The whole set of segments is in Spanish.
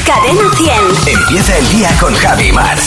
Cadena 100. Empieza el día con Javi Mar.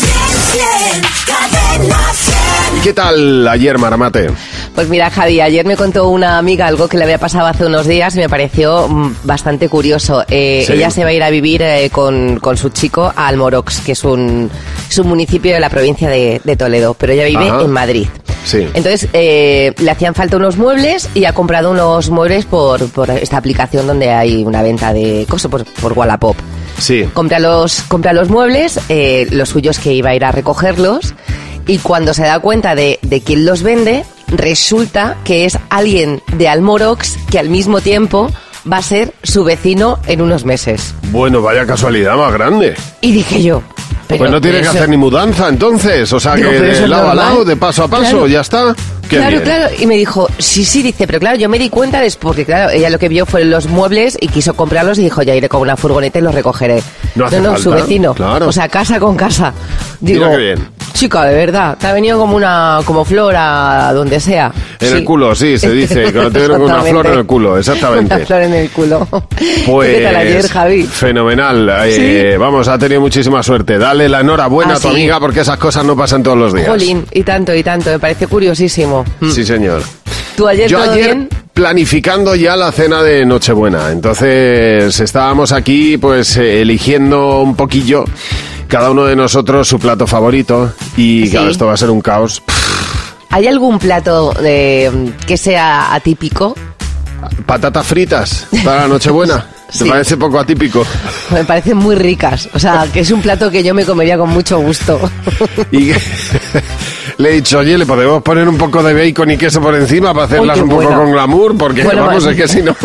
Cadena 100. ¿Y qué tal ayer, Maramate? Pues mira, Javi, ayer me contó una amiga algo que le había pasado hace unos días y me pareció bastante curioso. ¿Sí? Ella se va a ir a vivir con su chico a Almorox, que es un municipio de la provincia de Toledo, pero ella vive en Madrid. Sí. Entonces, le hacían falta unos muebles y ha comprado unos muebles por esta aplicación donde hay una venta de cosas, por Wallapop. Sí. Compra los muebles, los suyos que iba a ir a recogerlos, y cuando se da cuenta de quién los vende, resulta que es alguien de Almorox que al mismo tiempo va a ser su vecino en unos meses. Bueno, vaya casualidad más grande. Y dije yo... Pues no tiene que hacer ni mudanza entonces, o sea, digo, que de lado a lado, de paso a paso, claro. Ya está. Qué Claro, bien. claro, y me dijo, sí, dice, pero claro, yo me di cuenta porque claro, ella lo que vio fueron los muebles y quiso comprarlos y dijo, ya iré con una furgoneta y los recogeré. No hace falta, su vecino, claro. O sea, casa con casa. Digo, Mira qué bien. Chica, de verdad, te ha venido como flor a donde sea. En el culo, sí, se dice, que te viene con una flor en el culo, exactamente. Una flor en el culo. Pues, ¿Qué tal ayer, Javi? Fenomenal. ¿Sí? Vamos, ha tenido muchísima suerte. Dale la enhorabuena a tu sí. amiga porque esas cosas no pasan todos los días. Jolín, y tanto, me parece curiosísimo. Sí, señor. ¿Tú ayer Yo todo ayer bien? planificando ya la cena de Nochebuena. Entonces estábamos aquí pues eligiendo un poquillo cada uno de nosotros su plato favorito y Sí. claro, esto va a ser un caos. ¿Hay algún plato que sea atípico? Patatas fritas para la Nochebuena. ¿Te Sí. parece poco atípico? Me parecen muy ricas. O sea, que es un plato que yo me comería con mucho gusto. Y le he dicho, oye, ¿le podemos poner un poco de bacon y queso por encima para hacerlas qué un poco bueno. con glamour? Porque Bueno, vamos, vale. es que si no...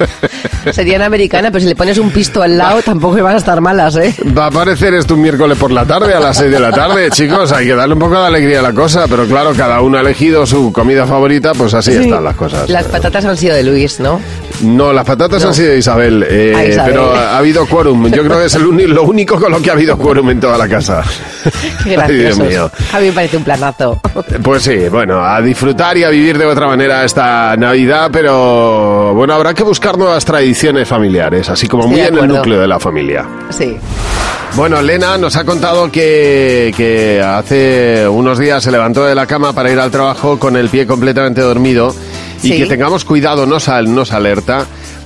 Serían americanas, pero si le pones un pisto al lado tampoco van a estar malas, ¿eh? Va a aparecer esto un miércoles por la tarde, a las 6 de la tarde, chicos. Hay que darle un poco de alegría a la cosa. Pero claro, cada uno ha elegido su comida favorita, pues así están las cosas. Las patatas han sido de Luis, ¿no? No, las patatas han sido de Isabel, Isabel. pero ha habido quórum. Yo creo que es lo único con lo que ha habido quórum en toda la casa. Qué Ay, Dios graciosos. mío. A mí me parece un planazo. Pues sí, bueno, a disfrutar y a vivir de otra manera esta Navidad, pero bueno, habrá que buscar nuevas tradiciones familiares, así como Estoy muy de en el acuerdo. núcleo de la familia. Sí. Bueno, Lena nos ha contado que hace unos días se levantó de la cama para ir al trabajo con el pie completamente dormido y Sí. que tengamos cuidado, nos alerta,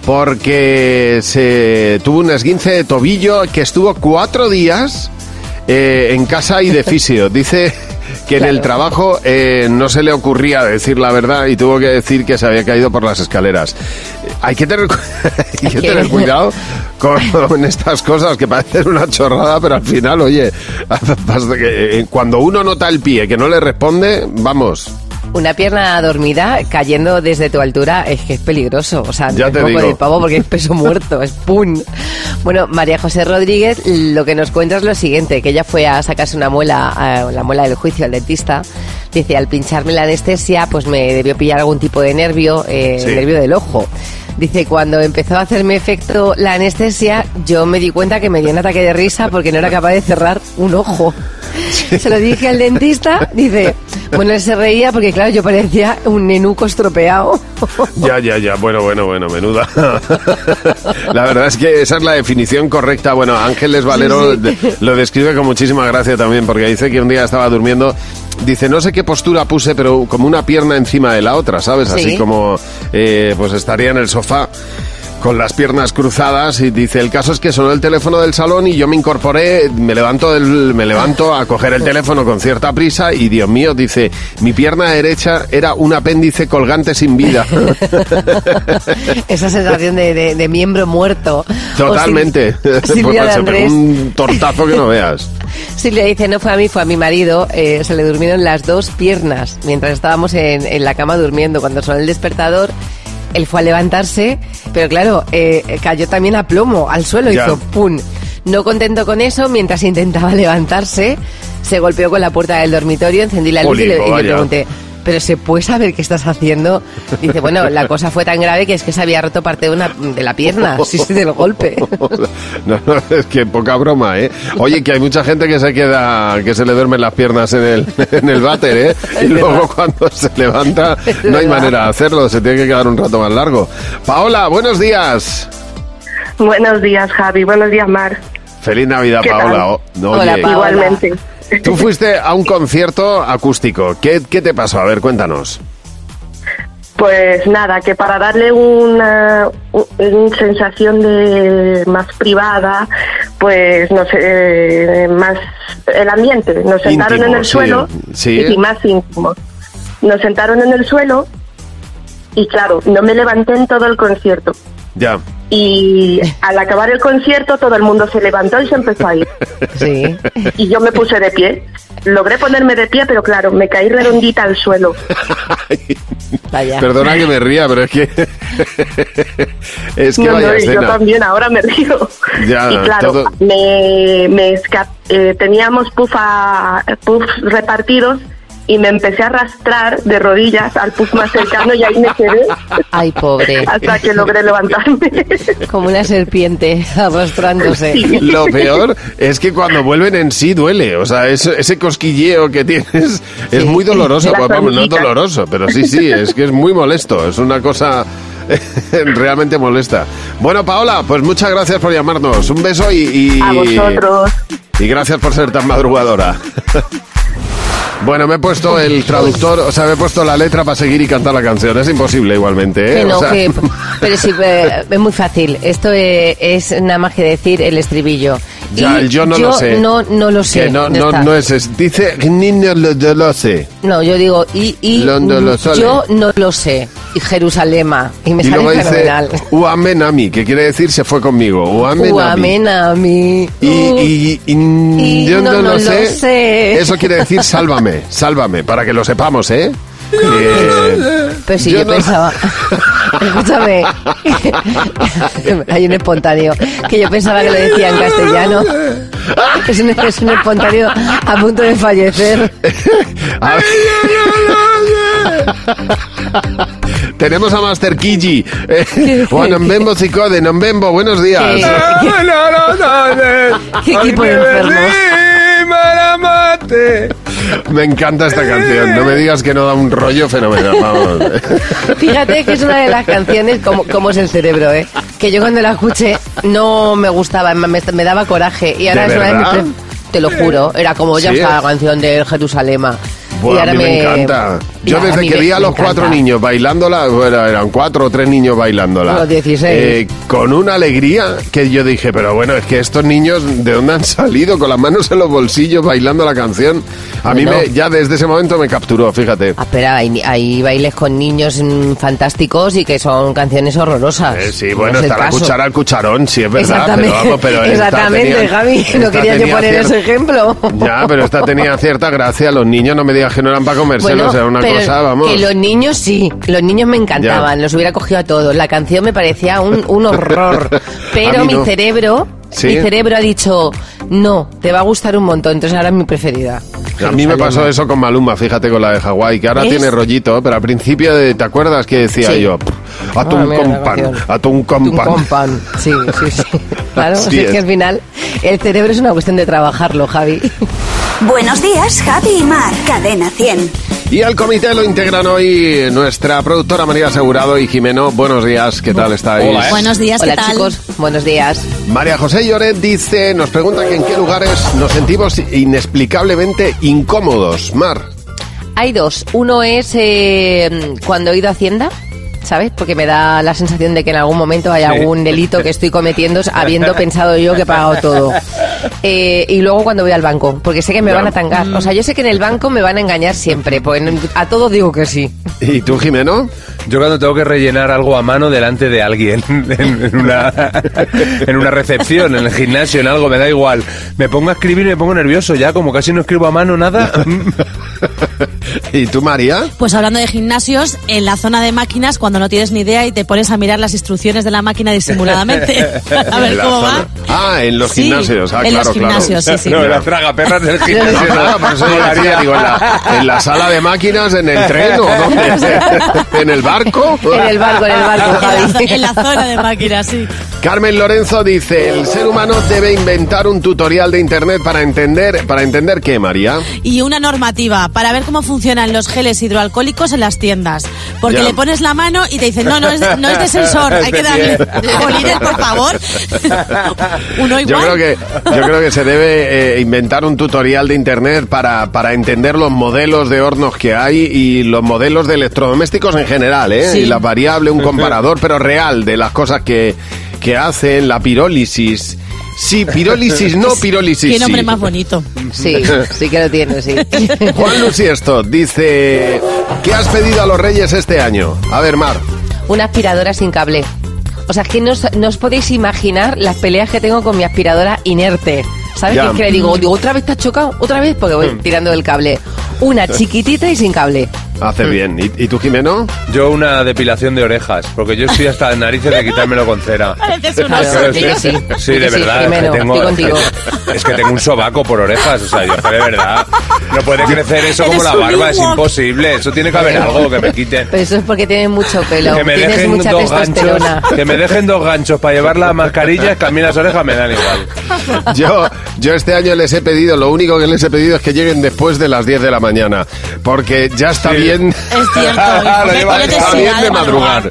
porque se tuvo un esguince de tobillo que estuvo 4 días en casa y de fisio. Dice que en el trabajo no se le ocurría decir la verdad y tuvo que decir que se había caído por las escaleras. Hay que tener, tener cuidado con estas cosas que parecen una chorrada, pero al final, oye, cuando uno nota el pie que no le responde, vamos... Una pierna dormida cayendo desde tu altura es que es peligroso. O sea, Ya no te es poco digo. de pavo porque es peso muerto, es ¡pum! Bueno, María José Rodríguez lo que nos cuenta es lo siguiente, que ella fue a sacarse una muela, la muela del juicio al dentista. Dice, al pincharme la anestesia, pues me debió pillar algún tipo de nervio, el nervio del ojo. Dice, cuando empezó a hacerme efecto la anestesia, yo me di cuenta que me dio un ataque de risa porque no era capaz de cerrar un ojo. Se lo dije al dentista, dice, bueno, él se reía porque claro, yo parecía un nenuco estropeado. Ya, bueno, menuda. La verdad es que esa es la definición correcta. Bueno, Ángeles Valero lo describe con muchísima gracia también, porque dice que un día estaba durmiendo, dice, no sé qué postura puse, pero como una pierna encima de la otra, ¿sabes? Sí. Así como, pues estaría en el sofá con las piernas cruzadas y dice, el caso es que sonó el teléfono del salón y yo me incorporé, me levanto a coger el teléfono con cierta prisa y Dios mío, dice, mi pierna derecha era un apéndice colgante sin vida. Esa sensación de miembro muerto. Totalmente. Silvia de Se pegó Andrés. un tortazo que no veas. Silvia dice, no fue a mí, fue a mi marido, se le durmieron las dos piernas mientras estábamos en la cama durmiendo. Cuando sonó el despertador, él fue a levantarse, pero claro, cayó también a plomo, al suelo, Ya. hizo ¡pum! No contento con eso, mientras intentaba levantarse, se golpeó con la puerta del dormitorio, encendí la luz y le vaya. pregunté, ¿pero se puede saber qué estás haciendo? Dice, bueno, la cosa fue tan grave que es que se había roto parte de la pierna, sí, del golpe. No, es que poca broma, ¿eh? Oye, que hay mucha gente que se le duermen las piernas en el váter, ¿eh? Y luego cuando se levanta no hay manera de hacerlo, se tiene que quedar un rato más largo. Paola, buenos días. Buenos días, Javi. Buenos días, Mar. Feliz Navidad, ¿Qué tal? Paola. Hola, Paola. Igualmente. Tú fuiste a un concierto acústico. ¿Qué te pasó? A ver, cuéntanos. Pues nada, que para darle una sensación de más privada, pues no sé, más el ambiente. Nos sentaron Íntimo, en el sí, suelo sí. y más íntimo. Nos sentaron en el suelo y claro, no me levanté en todo el concierto. Ya. Y al acabar el concierto todo el mundo se levantó y se empezó a ir. Sí. Y yo me puse de pie. Logré ponerme de pie, pero claro, me caí redondita al suelo. Vaya. Perdona que me ría, pero es que... es que No, vaya no, y yo escena. también, ahora me río. Ya, y claro, todo- teníamos puffs repartidos y me empecé a arrastrar de rodillas al puff más cercano y ahí me quedé Ay, pobre. hasta que logré levantarme. Como una serpiente arrastrándose. Sí. Lo peor es que cuando vuelven en sí duele. O sea, ese cosquilleo que tienes es muy doloroso. Las Pues, vamos, no hormiguitas. doloroso, pero sí, es que es muy molesto. Es una cosa realmente molesta. Bueno, Paola, pues muchas gracias por llamarnos. Un beso y A vosotros. y gracias por ser tan madrugadora. Bueno, me he puesto el traductor, o sea, me he puesto la letra para seguir y cantar la canción. Es imposible igualmente, ¿eh? Que no, O sea, pero sí, es muy fácil. Esto es nada más que decir el estribillo. Ya, Y yo no lo sé. No lo sé. que no Ya está. es. Dice, niño lo sé. No, yo digo, Londo lo sole. yo no lo sé. Y Jerusalema. Y me Y sale luego dice, fenomenal. Uamenami, que quiere decir se fue conmigo. Uamenami. Uamenami. Y yo no lo sé. sé. Eso quiere decir sálvame, para que lo sepamos, ¿eh? Pues sí, yo yo no- pensaba. Escúchame. Hay un espontáneo. Que yo pensaba que lo decía en castellano. Es un espontáneo a punto de fallecer. A ver. Tenemos a Master Kiji. Bueno, Mbembo Cicode, Mbembo, buenos días. ¿Qué equipo de enfermos? Me encanta esta canción. No me digas que no da un rollo fenomenal. Vamos. Fíjate que es una de las canciones como es el cerebro, ¿eh? Que yo cuando la escuché no me gustaba, me daba coraje. Y ahora ¿De es una de mis verdad? te lo juro, era como ya ¿Sí? está la canción de Jerusalema. Bueno, y a ahora mí me encanta. Yo y a desde mí que vi a me los 4 encanta. niños bailándola, bueno, eran 4 o 3 niños bailándola. Los 16. Con una alegría que yo dije, pero bueno, es que estos niños, ¿de dónde han salido? Con las manos en los bolsillos bailando la canción. A mí Bueno. ya desde ese momento me capturó, fíjate. Ah, espera, hay bailes con niños fantásticos y que son canciones horrorosas. Sí, No bueno, es el está la caso. cuchara al cucharón, sí es verdad, pero Exactamente, vamos, pero esta exactamente, tenía- Javi, no esta quería yo tenía poner cier- ese ejemplo. Ya, pero esta tenía cierta gracia. Los niños no me digas que no eran para comérselos, era una pero cosa, vamos. que los niños sí, los niños me encantaban, Ya. los hubiera cogido a todos. La canción me parecía un horror, A pero mí no. mi cerebro ha dicho, no, te va a gustar un montón, entonces ahora es mi preferida. A mí me pasó eso con Maluma, fíjate, con la de Hawái, que ahora ¿Ves? tiene rollito, pero al principio, ¿te acuerdas que decía Sí. yo? Atún mira, con la pan, canción. atún con Un pan. compan. Sí. Claro, Así es que es. al final el cerebro es una cuestión de trabajarlo, Javi. Buenos días, Javi y Mar. Cadena 100. Y al comité lo integran hoy nuestra productora María Asegurado y Jimeno. Buenos días, ¿qué tal estáis? Hola, Buenos días, Hola ¿qué tal? chicos, buenos días. María José Lloret dice, nos pregunta que en qué lugares nos sentimos inexplicablemente incómodos. Mar. Hay dos. Uno es cuando he ido a Hacienda, ¿sabes? Porque me da la sensación de que en algún momento hay algún delito que estoy cometiendo habiendo pensado yo que he pagado todo. Y luego cuando voy al banco, porque sé que me Ya. van a tangar. O sea, yo sé que en el banco me van a engañar siempre, pues a todos digo que sí. ¿Y tú, Jimeno? Yo cuando tengo que rellenar algo a mano delante de alguien, en una recepción, en el gimnasio, en algo, me da igual. Me pongo a escribir y me pongo nervioso ya, como casi no escribo a mano nada. ¿Y tú, María? Pues hablando de gimnasios, en la zona de máquinas, cuando no tienes ni idea y te pones a mirar las instrucciones de la máquina disimuladamente, a ver En la cómo zona. va. Ah, en los Sí, gimnasios. Ah, en claro, los gimnasios, claro. sí. No, las tragaperras del gimnasio. Ah, por eso yo decía, digo, en la sala de máquinas, en el tren o dónde? ¿En el barco? En el barco, En Javi. la zona de máquinas, sí. Carmen Lorenzo dice, el ser humano debe inventar un tutorial de internet para entender qué, María. Y una normativa para ver cómo funcionan los geles hidroalcohólicos en las tiendas. Porque le pones la mano y te dicen, no es de sensor, hay que darle bolines, por favor. Uno igual. Yo creo que se debe inventar un tutorial de internet para entender los modelos de hornos que hay y los modelos de electrodomésticos en general, Sí. Y la variable, un comparador, pero real, de las cosas que hacen, la pirólisis. Sí, pirólisis, no pirólisis. Qué nombre sí. más bonito. Sí, sí que lo tiene, sí. Juan Luciesto dice, ¿qué has pedido a los Reyes este año? A ver, Mar. Una aspiradora sin cable. O sea, es que no os podéis imaginar las peleas que tengo con mi aspiradora inerte. ¿Sabes? Ya. Que es que le digo, ¿otra vez te has chocado? ¿Otra vez? Porque voy tirando del cable. Una chiquitita y sin cable. Hace bien. ¿Y tú, Jimeno? Yo una depilación de orejas, porque yo estoy hasta las narices de quitármelo con cera. Pareces un Claro, oso. di que sí. Sí, Di de que sí, verdad. Jimeno, es que estoy contigo. es que tengo un sobaco por orejas, o sea, yo que de verdad no puede crecer eso como Eres la un barba, es limón. imposible. Eso tiene que haber algo que me quiten. Pero eso es porque tienes mucho pelo. Que me Tienes dejen mucha dos ganchos, testosterona. que me dejen 2 ganchos para llevar las mascarillas, que a mí las orejas me dan igual. Yo este año les he pedido, lo único que les he pedido es que lleguen después de las 10 de la mañana, porque ya está Sí. bien. Es cierto. Lo lleva- Porque te Está siga bien de madrugar.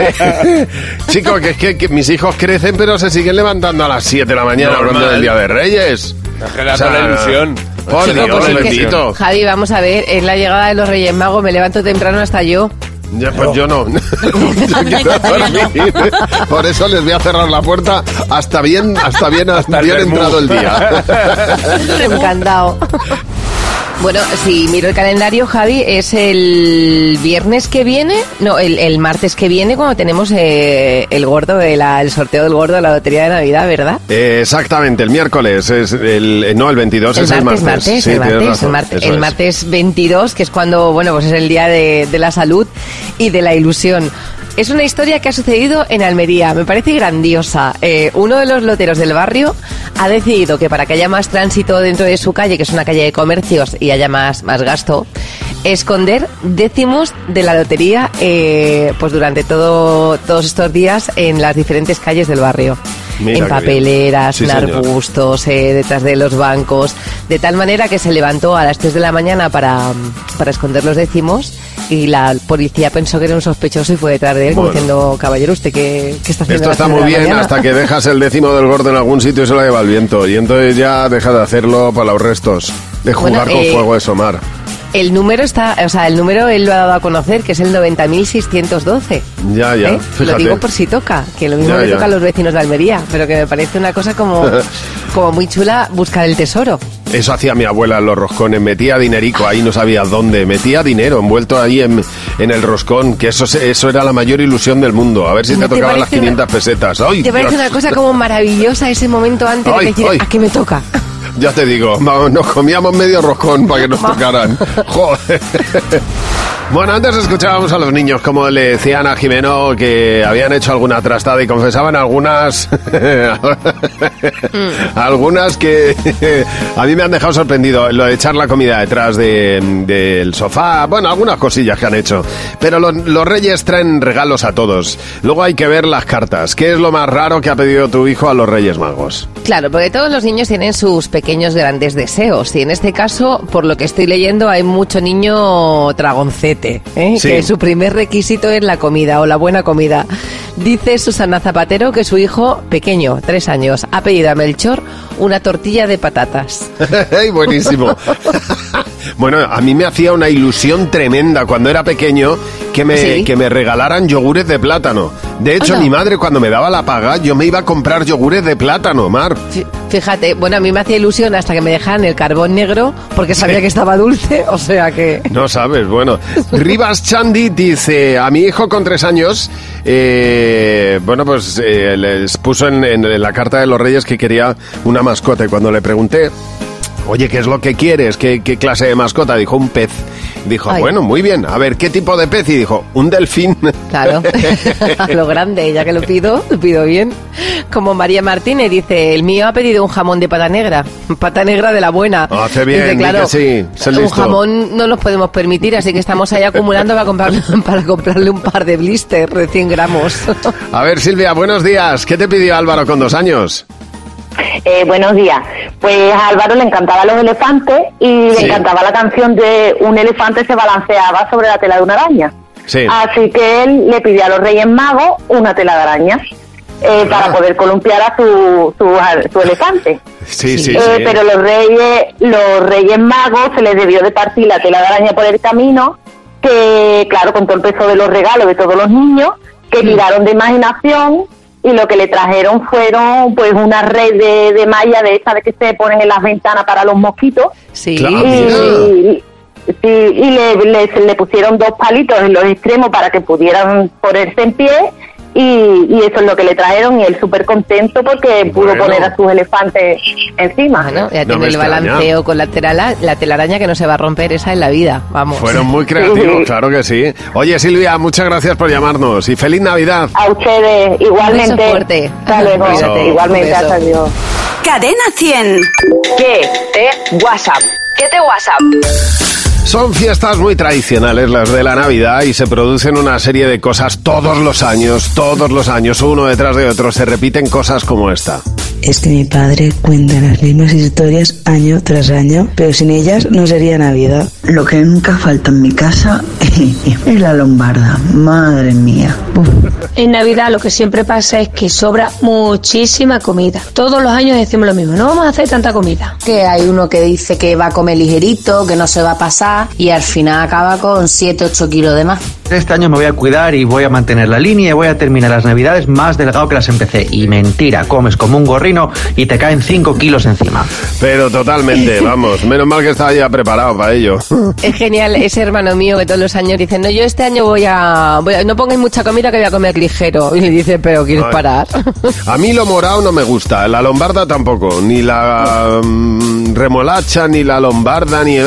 Chicos, que es que mis hijos crecen, pero se siguen levantando a las 7 de la mañana Normal. hablando del Día de Reyes. Es que le da toda la ilusión. Por Chico, Dios, pues es que- bendito. Javi, vamos a ver, es la llegada de los Reyes Magos, me levanto temprano hasta yo. Ya, pues yo no. Yo quiero dormir. Por eso les voy a cerrar la puerta hasta bien el vermú. entrado el día. Encantado. Bueno, si miro el calendario, Javi, es el viernes que viene, no, el martes que viene cuando tenemos el gordo el sorteo del gordo de la lotería de Navidad, ¿verdad? Exactamente, el miércoles es el 22 es el martes. Sí, tienes razón, eso el es. martes 22, que es cuando, bueno, pues es el día de la salud y de la ilusión. Es una historia que ha sucedido en Almería, me parece grandiosa. Uno de los loteros del barrio ha decidido que para que haya más tránsito dentro de su calle, que es una calle de comercios y haya más gasto, esconder décimos de la lotería pues durante todos estos días en las diferentes calles del barrio. Mira En qué papeleras, bien. Sí, en señor. arbustos, detrás de los bancos, de tal manera que se levantó a las 3 de la mañana para esconder los décimos y la policía pensó que era un sospechoso y fue detrás de él como Bueno. diciendo, caballero, ¿usted qué está haciendo? Esto a las está 3 de muy la bien mañana? hasta que dejas el décimo del gordo en algún sitio y se lo lleva el viento. Y entonces ya deja de hacerlo para los restos. De jugar Bueno, con fuego eso, Mar. El número el número él lo ha dado a conocer, que es el 90.612. Ya, Lo fíjate. digo por si toca, que lo mismo Ya, le ya. toca a los vecinos de Almería, pero que me parece una cosa como muy chula buscar el tesoro. Eso hacía mi abuela en los roscones, metía dinerico ahí, no sabía dónde, metía dinero envuelto ahí en el roscón, que eso era la mayor ilusión del mundo, a ver si ¿No te te tocaban las parece 500 pesetas. ¡Ay, ¿Te parece Dios! una cosa como maravillosa ese momento antes Ay, de decir, ay. ¿a qué me toca? Ya te digo, vamos, nos comíamos medio roscón para que nos tocaran. Joder. Bueno, antes escuchábamos a los niños como le decían a Jimeno que habían hecho alguna trastada y confesaban algunas algunas que a mí me han dejado sorprendido, lo de echar la comida detrás del sofá, bueno, algunas cosillas que han hecho, pero los reyes traen regalos a todos. Luego hay que ver las cartas. ¿Qué es lo más raro que ha pedido tu hijo a los Reyes Magos? Claro, porque todos los niños tienen sus pequeños grandes deseos y en este caso, por lo que estoy leyendo, hay mucho niño dragoncete, Sí. que su primer requisito es la comida o la buena comida. Dice Susana Zapatero que su hijo pequeño, 3 años, ha pedido a Melchor una tortilla de patatas. Buenísimo. Bueno, a mí me hacía una ilusión tremenda cuando era pequeño que me regalaran yogures de plátano. De hecho, Anda. mi madre cuando me daba la paga, yo me iba a comprar yogures de plátano, Mar. Fíjate, bueno, a mí me hacía ilusión hasta que me dejaran el carbón negro porque sabía que estaba dulce, o sea que... No sabes, bueno. Rivas Chandi dice, a mi hijo con 3 años, les puso en la carta de los Reyes que quería una mascota y cuando le pregunté Oye, ¿qué es lo que quieres? ¿Qué clase de mascota? Dijo, un pez. Dijo, Ay. bueno, muy bien. A ver, ¿qué tipo de pez? Y dijo, un delfín. Claro, a lo grande, ya que lo pido bien. Como María Martínez dice, el mío ha pedido un jamón de pata negra de la buena. Hace bien, dice, claro, que sí, se un listo. jamón no nos podemos permitir, así que estamos ahí acumulando para comprarle un par de blisters de 100 gramos. A ver, Silvia, buenos días. ¿Qué te pidió Álvaro con 2 años? Buenos días. Pues a Álvaro le encantaban los elefantes y le encantaba la canción de un elefante se balanceaba sobre la tela de una araña. Sí. Así que él le pidió a los Reyes Magos una tela de araña para poder columpiar a su elefante. Sí. Pero los Reyes Magos se les debió de partir la tela de araña por el camino, que claro, con todo el peso de los regalos de todos los niños, que tiraron de imaginación. Y lo que le trajeron fueron pues una red de malla de estas de que se ponen en las ventanas para los mosquitos. Sí. Claro. Y le pusieron 2 palitos en los extremos para que pudieran ponerse en pie. Y eso es lo que le trajeron y él súper contento porque pudo poner a sus elefantes encima. Bueno, ya No tiene me el extraña. balanceo con la telaraña que no se va a romper, esa en la vida, vamos. Fueron muy creativos, claro que sí. Oye, Silvia, muchas gracias por llamarnos y feliz Navidad. A ustedes, igualmente. Un beso fuerte. Hasta luego. Beso. Igualmente, Un beso. hasta luego. Cadena 100. ¿Qué te WhatsApp? ¿Qué te WhatsApp? Son fiestas muy tradicionales las de la Navidad y se producen una serie de cosas todos los años, uno detrás de otro. Se repiten cosas como esta. Es que mi padre cuenta las mismas historias año tras año, pero sin ellas no sería Navidad. Lo que nunca falta en mi casa es la lombarda. Madre mía. Uf. En Navidad lo que siempre pasa es que sobra muchísima comida. Todos los años decimos lo mismo, no vamos a hacer tanta comida. Que hay uno que dice que va a comer ligerito, que no se va a pasar y al final acaba con 7-8 kilos de más. Este año me voy a cuidar y voy a mantener la línea y voy a terminar las Navidades más delgado que las empecé. Y mentira, comes como un gorrino y te caen 5 kilos encima. Pero totalmente, vamos, menos mal que estaba ya preparado para ello. Es genial ese hermano mío que todos los años dice, no, yo este año voy a no pongáis mucha comida que voy a comer ligero. Y le dice, pero ¿quieres parar? A mí lo morado no me gusta, la lombarda tampoco, ni la remolacha, ni la lombarda, ni...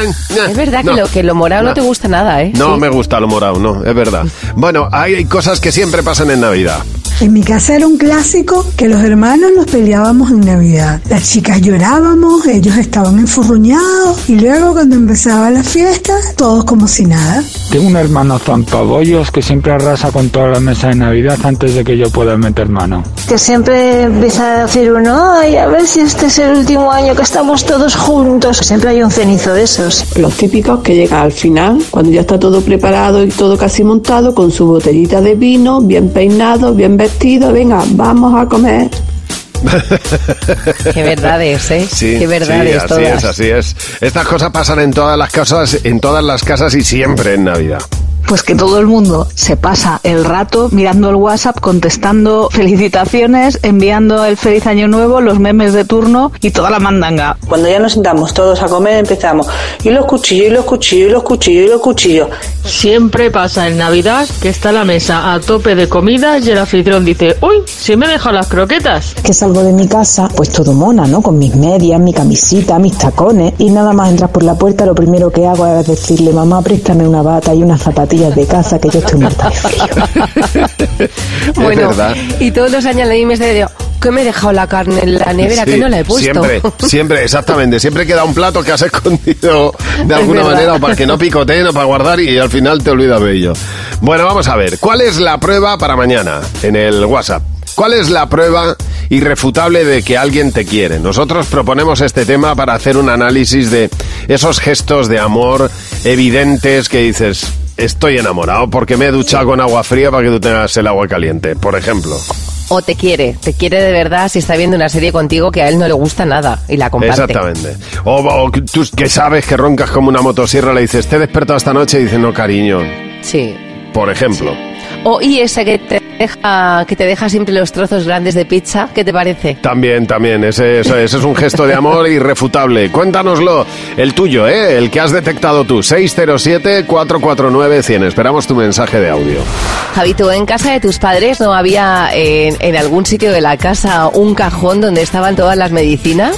Es verdad que lo morado no te gusta nada, ¿eh? No Sí. me gusta lo morado, no, es verdad. Bueno, hay cosas que siempre pasan en Navidad. En mi casa era un clásico que los hermanos nos peleábamos en Navidad. Las chicas llorábamos, ellos estaban enfurruñados y luego cuando empezaba la fiesta, todos como si nada. Tengo un hermano zampabollos que siempre arrasa con toda la mesa de Navidad antes de que yo pueda meter mano. Que siempre empieza a decir uno, ay, a ver si este es el último año que estamos todos juntos. Siempre hay un cenizo de esos. Los típicos que llegan al final, cuando ya está todo preparado y todo casi montado, con su botellita de vino, bien peinado, bien vestido, venga, vamos a comer. Qué verdades, ¿eh? Sí, Qué verdades sí, todas. así es. Estas cosas pasan en todas las casas y siempre en Navidad. Pues que todo el mundo se pasa el rato mirando el WhatsApp, contestando felicitaciones, enviando el feliz año nuevo, los memes de turno y toda la mandanga. Cuando ya nos sentamos todos a comer empezamos, y los cuchillos, y los cuchillos, y los cuchillos, y los cuchillos. Siempre pasa en Navidad que está la mesa a tope de comida y el anfitrión dice, uy, si me he dejado las croquetas. Que salgo de mi casa, pues todo mona, ¿no? Con mis medias, mi camisita, mis tacones, y nada más entras por la puerta, lo primero que hago es decirle, mamá, préstame una bata y unas zapatillas de casa que yo estoy muerta de frío. Bueno, verdad. y todos los años la misma historia, que me he dejado la carne en la nevera, Sí, que no la he puesto. Siempre, exactamente. Siempre queda un plato que has escondido de alguna verdad. manera o para que no picoteen o para guardar y al final te olvidas de ello. Bueno, vamos a ver. ¿Cuál es la prueba para mañana en el WhatsApp? ¿Cuál es la prueba irrefutable de que alguien te quiere? Nosotros proponemos este tema para hacer un análisis de esos gestos de amor evidentes que dices, estoy enamorado porque me he duchado con agua fría para que tú tengas el agua caliente, por ejemplo. O te quiere de verdad si está viendo una serie contigo que a él no le gusta nada y la comparte. Exactamente. O tú que sabes que roncas como una motosierra, le dices, te he despertado esta noche y dice, no, cariño. Sí. Por ejemplo. Y ese que te deja siempre los trozos grandes de pizza, ¿qué te parece? También, ese es un gesto de amor irrefutable. Cuéntanoslo, el tuyo, el que has detectado tú, 607-449-100. Esperamos tu mensaje de audio. Javi, ¿tú en casa de tus padres no había en algún sitio de la casa un cajón donde estaban todas las medicinas?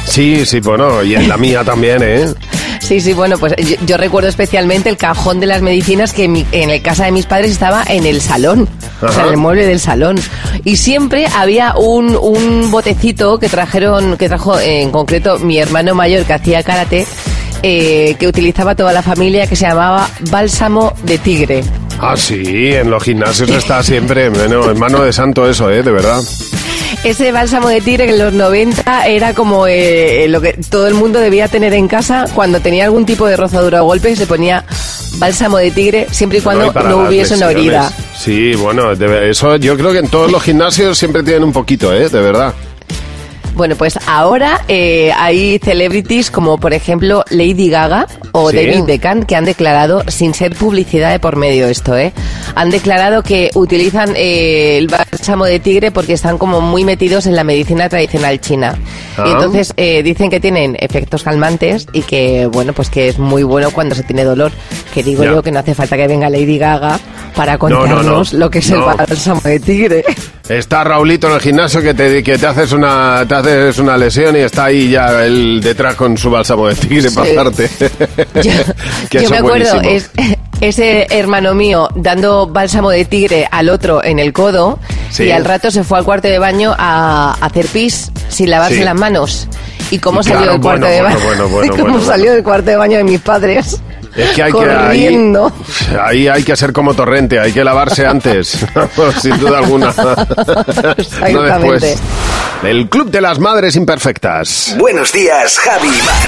Sí, bueno, y en la mía también, ¿eh? Sí, bueno, pues yo recuerdo especialmente el cajón de las medicinas que en el casa de mis padres estaba en el salón, o sea, en el mueble del salón. Y siempre había un botecito que trajo en concreto mi hermano mayor que hacía karate, que utilizaba toda la familia, que se llamaba bálsamo de tigre. Ah, sí, en los gimnasios está siempre, bueno, en mano de santo eso, de verdad. Ese bálsamo de tigre que en los 90 era como lo que todo el mundo debía tener en casa cuando tenía algún tipo de rozadura o golpe, se ponía bálsamo de tigre siempre y cuando no hubiese una herida. Sí, bueno, eso yo creo que en todos los gimnasios siempre tienen un poquito, de verdad. Bueno, pues ahora hay celebrities como, por ejemplo, Lady Gaga o David Beckham, que han declarado, sin ser publicidad de por medio esto, han declarado que utilizan el bálsamo de tigre porque están como muy metidos en la medicina tradicional china. Y entonces dicen que tienen efectos calmantes y que, bueno, pues que es muy bueno cuando se tiene dolor. Que digo yo que no hace falta que venga Lady Gaga para contarnos lo que es el bálsamo de tigre. Está Raulito en el gimnasio que te haces una lesión y está ahí ya él detrás con su bálsamo de tigre para darte. Yo me acuerdo, ese hermano mío dando bálsamo de tigre al otro en el codo y al rato se fue al cuarto de baño a hacer pis sin lavarse las manos. ¿Y cómo salió del cuarto de baño? ¿Cómo salió del cuarto de baño de mis padres? Es que hay corriendo. Ahí hay que ser como Torrente, hay que lavarse antes, sin duda alguna. No después. El Club de las Madres Imperfectas. Buenos días, Javi y Mar.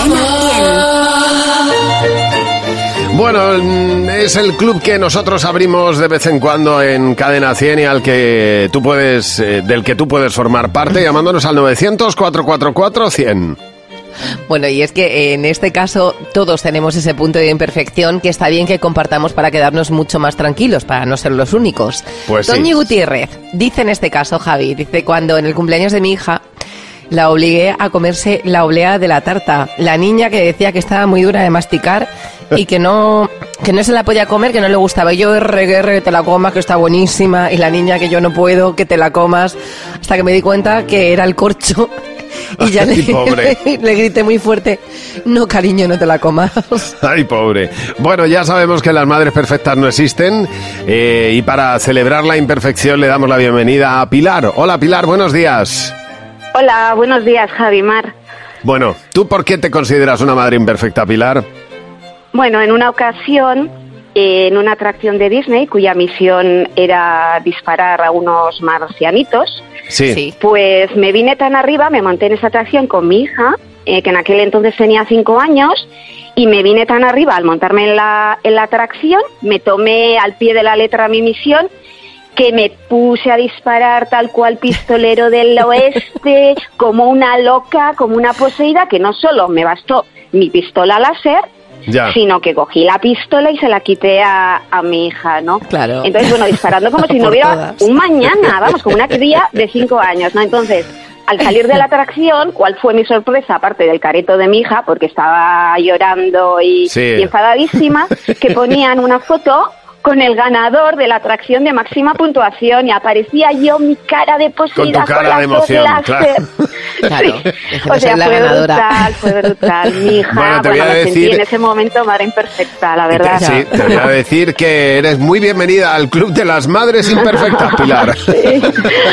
Bueno, es el club que nosotros abrimos de vez en cuando en Cadena 100 y del que tú puedes formar parte llamándonos al 900-444-100. Bueno, y es que en este caso todos tenemos ese punto de imperfección que está bien que compartamos para quedarnos mucho más tranquilos, para no ser los únicos. Pues Toñi Gutiérrez dice en este caso, Javi, dice: cuando en el cumpleaños de mi hija la obligué a comerse la oblea de la tarta, la niña que decía que estaba muy dura de masticar y que no se la podía comer, que no le gustaba. Y yo, que te la comas, que está buenísima. Y la niña, que yo no puedo, que te la comas. Hasta que me di cuenta que era el corcho. Y ya le grité muy fuerte: no, cariño, no te la comas. Ay, pobre. Bueno, ya sabemos que las madres perfectas no existen, y para celebrar la imperfección le damos la bienvenida a Pilar. Hola, Pilar, buenos días. Hola, buenos días, Javi, Mar. Bueno, ¿tú por qué te consideras una madre imperfecta, Pilar? Bueno, en una ocasión, en una atracción de Disney, cuya misión era disparar a unos marcianitos, pues me vine tan arriba, me monté en esa atracción con mi hija, que en aquel entonces tenía 5 años, y me vine tan arriba al montarme en la atracción, me tomé al pie de la letra mi misión, que me puse a disparar tal cual pistolero del oeste, como una loca, como una poseída, que no solo me bastó mi pistola láser, sino que cogí la pistola y se la quité a mi hija, ¿no? Claro. Entonces, bueno, disparando como si no hubiera un mañana, vamos, como una cría de 5 años, ¿no? Entonces, al salir de la atracción, ¿cuál fue mi sorpresa? Aparte del careto de mi hija, porque estaba llorando y enfadadísima, que ponían una foto con el ganador de la atracción de máxima puntuación y aparecía yo, mi cara de poseída, con tu cara de emoción, claro. O sea, fue brutal. Mi hija, bueno, me sentí en ese momento madre imperfecta, la verdad. Sí, te voy a decir que eres muy bienvenida al Club de las Madres Imperfectas, Pilar. Sí.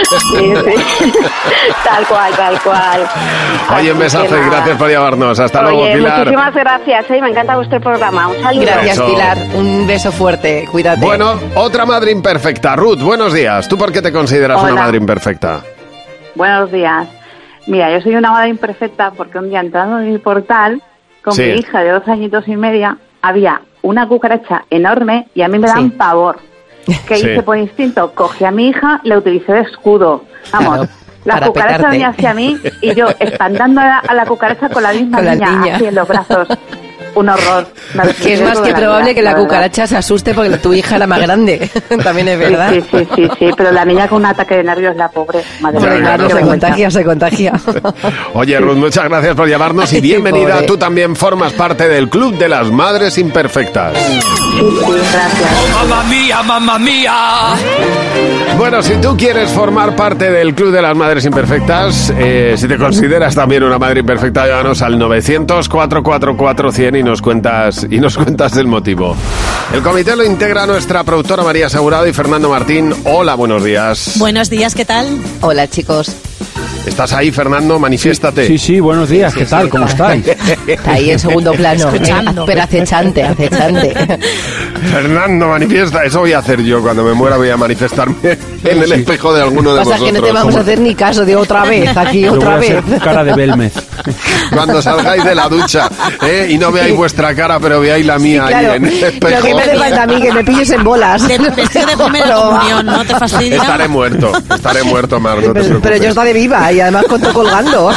Tal cual. Oye, un besazo y gracias por llamarnos. Hasta luego, Pilar. Muchísimas gracias, me encanta vuestro programa. Un saludo. Gracias, Pilar. Un beso fuerte. Cuídate. Bueno, otra madre imperfecta. Ruth, buenos días. ¿Tú por qué te consideras una madre imperfecta? Buenos días. Mira, yo soy una madre imperfecta porque un día entrando en mi portal con mi hija de 2 añitos y media había una cucaracha enorme y a mí me dan pavor. ¿Qué hice por instinto? Cogí a mi hija, la utilicé de escudo. Vamos, la cucaracha venía hacia mí y yo espantando a la cucaracha con la misma niña así en los brazos. un horror. Que es más que probable que la cucaracha se asuste porque tu hija era más grande. También es verdad. Sí, pero la niña con un ataque de nervios, la pobre. Madre mía, claro, se contagia. Oye, Ruth, muchas gracias por llamarnos y bienvenida. Pobre. Tú también formas parte del Club de las Madres Imperfectas. Sí, gracias. Mamma mía. Bueno, si tú quieres formar parte del Club de las Madres Imperfectas, si te consideras también una madre imperfecta, llámanos al 900-444-100 y nos cuentas el motivo. El comité lo integra nuestra productora María Segurado y Fernando Martín. Hola, buenos días. Buenos días, ¿qué tal? Hola, chicos. ¿Estás ahí, Fernando? Manifiéstate. Sí, buenos días. ¿Qué tal? ¿Cómo estáis? Está ahí en segundo plano. Pero acechante. Fernando, manifiesta. Eso voy a hacer yo. Cuando me muera voy a manifestarme en el espejo de alguno de vosotros. Pasa que no te vamos a hacer ni caso de otra vez. Aquí otra vez. Cara de Belmez. Cuando salgáis de la ducha y no veáis vuestra cara, pero veáis la mía claro, ahí en el espejo. Lo que me hace falta a mí, que me pilles en bolas. De vestido de primera comunión, ¿no te fastidia? Estaré muerto, Mar, no te preocupes. Pero yo estaré viva y además con todo colgando.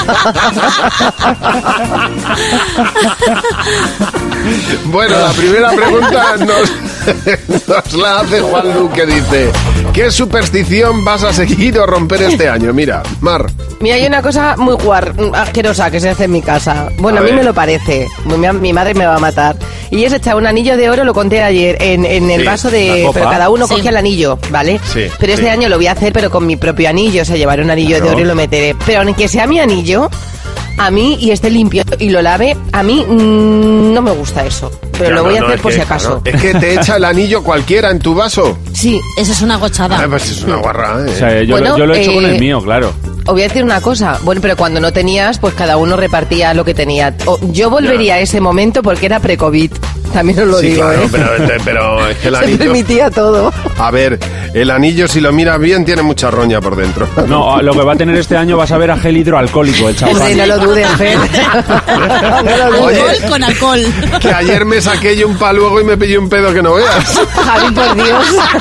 Bueno, la primera pregunta nos la hace Juan Lu, que dice: ¿qué superstición vas a seguir o romper este año? Mira, Mar. Mira, hay una cosa muy asquerosa que se hace en mi casa. Bueno, a mí me lo parece. Mi madre me va a matar. Y es echar un anillo de oro, lo conté ayer, en el vaso de... Pero cada uno coge el anillo, ¿vale? Sí, pero este año lo voy a hacer, pero con mi propio anillo. O sea, llevaré un anillo de oro y lo meteré. Pero aunque sea mi anillo, a mí, y esté limpio y lo lave, a mí no me gusta eso. Pero lo voy a hacer por si acaso. Es que te echa el anillo cualquiera en tu vaso. Sí, eso es una gochada. Pues es una guarra, O sea, yo lo he hecho con el mío, claro. Os voy a decir una cosa. Bueno, pero cuando no tenías, pues cada uno repartía lo que tenía. Yo volvería a ese momento porque era pre-COVID. También os lo digo, claro, ¿eh? pero es que el anillo... Se permitía todo. A ver, el anillo, si lo miras bien, tiene mucha roña por dentro. No, lo que va a tener este año vas a ver a gel hidroalcohólico, el champán. No lo dudes, Fer. Oye, con alcohol. Que ayer me saqué yo un paluego y me pillé un pedo que no veas. Javi, por Dios.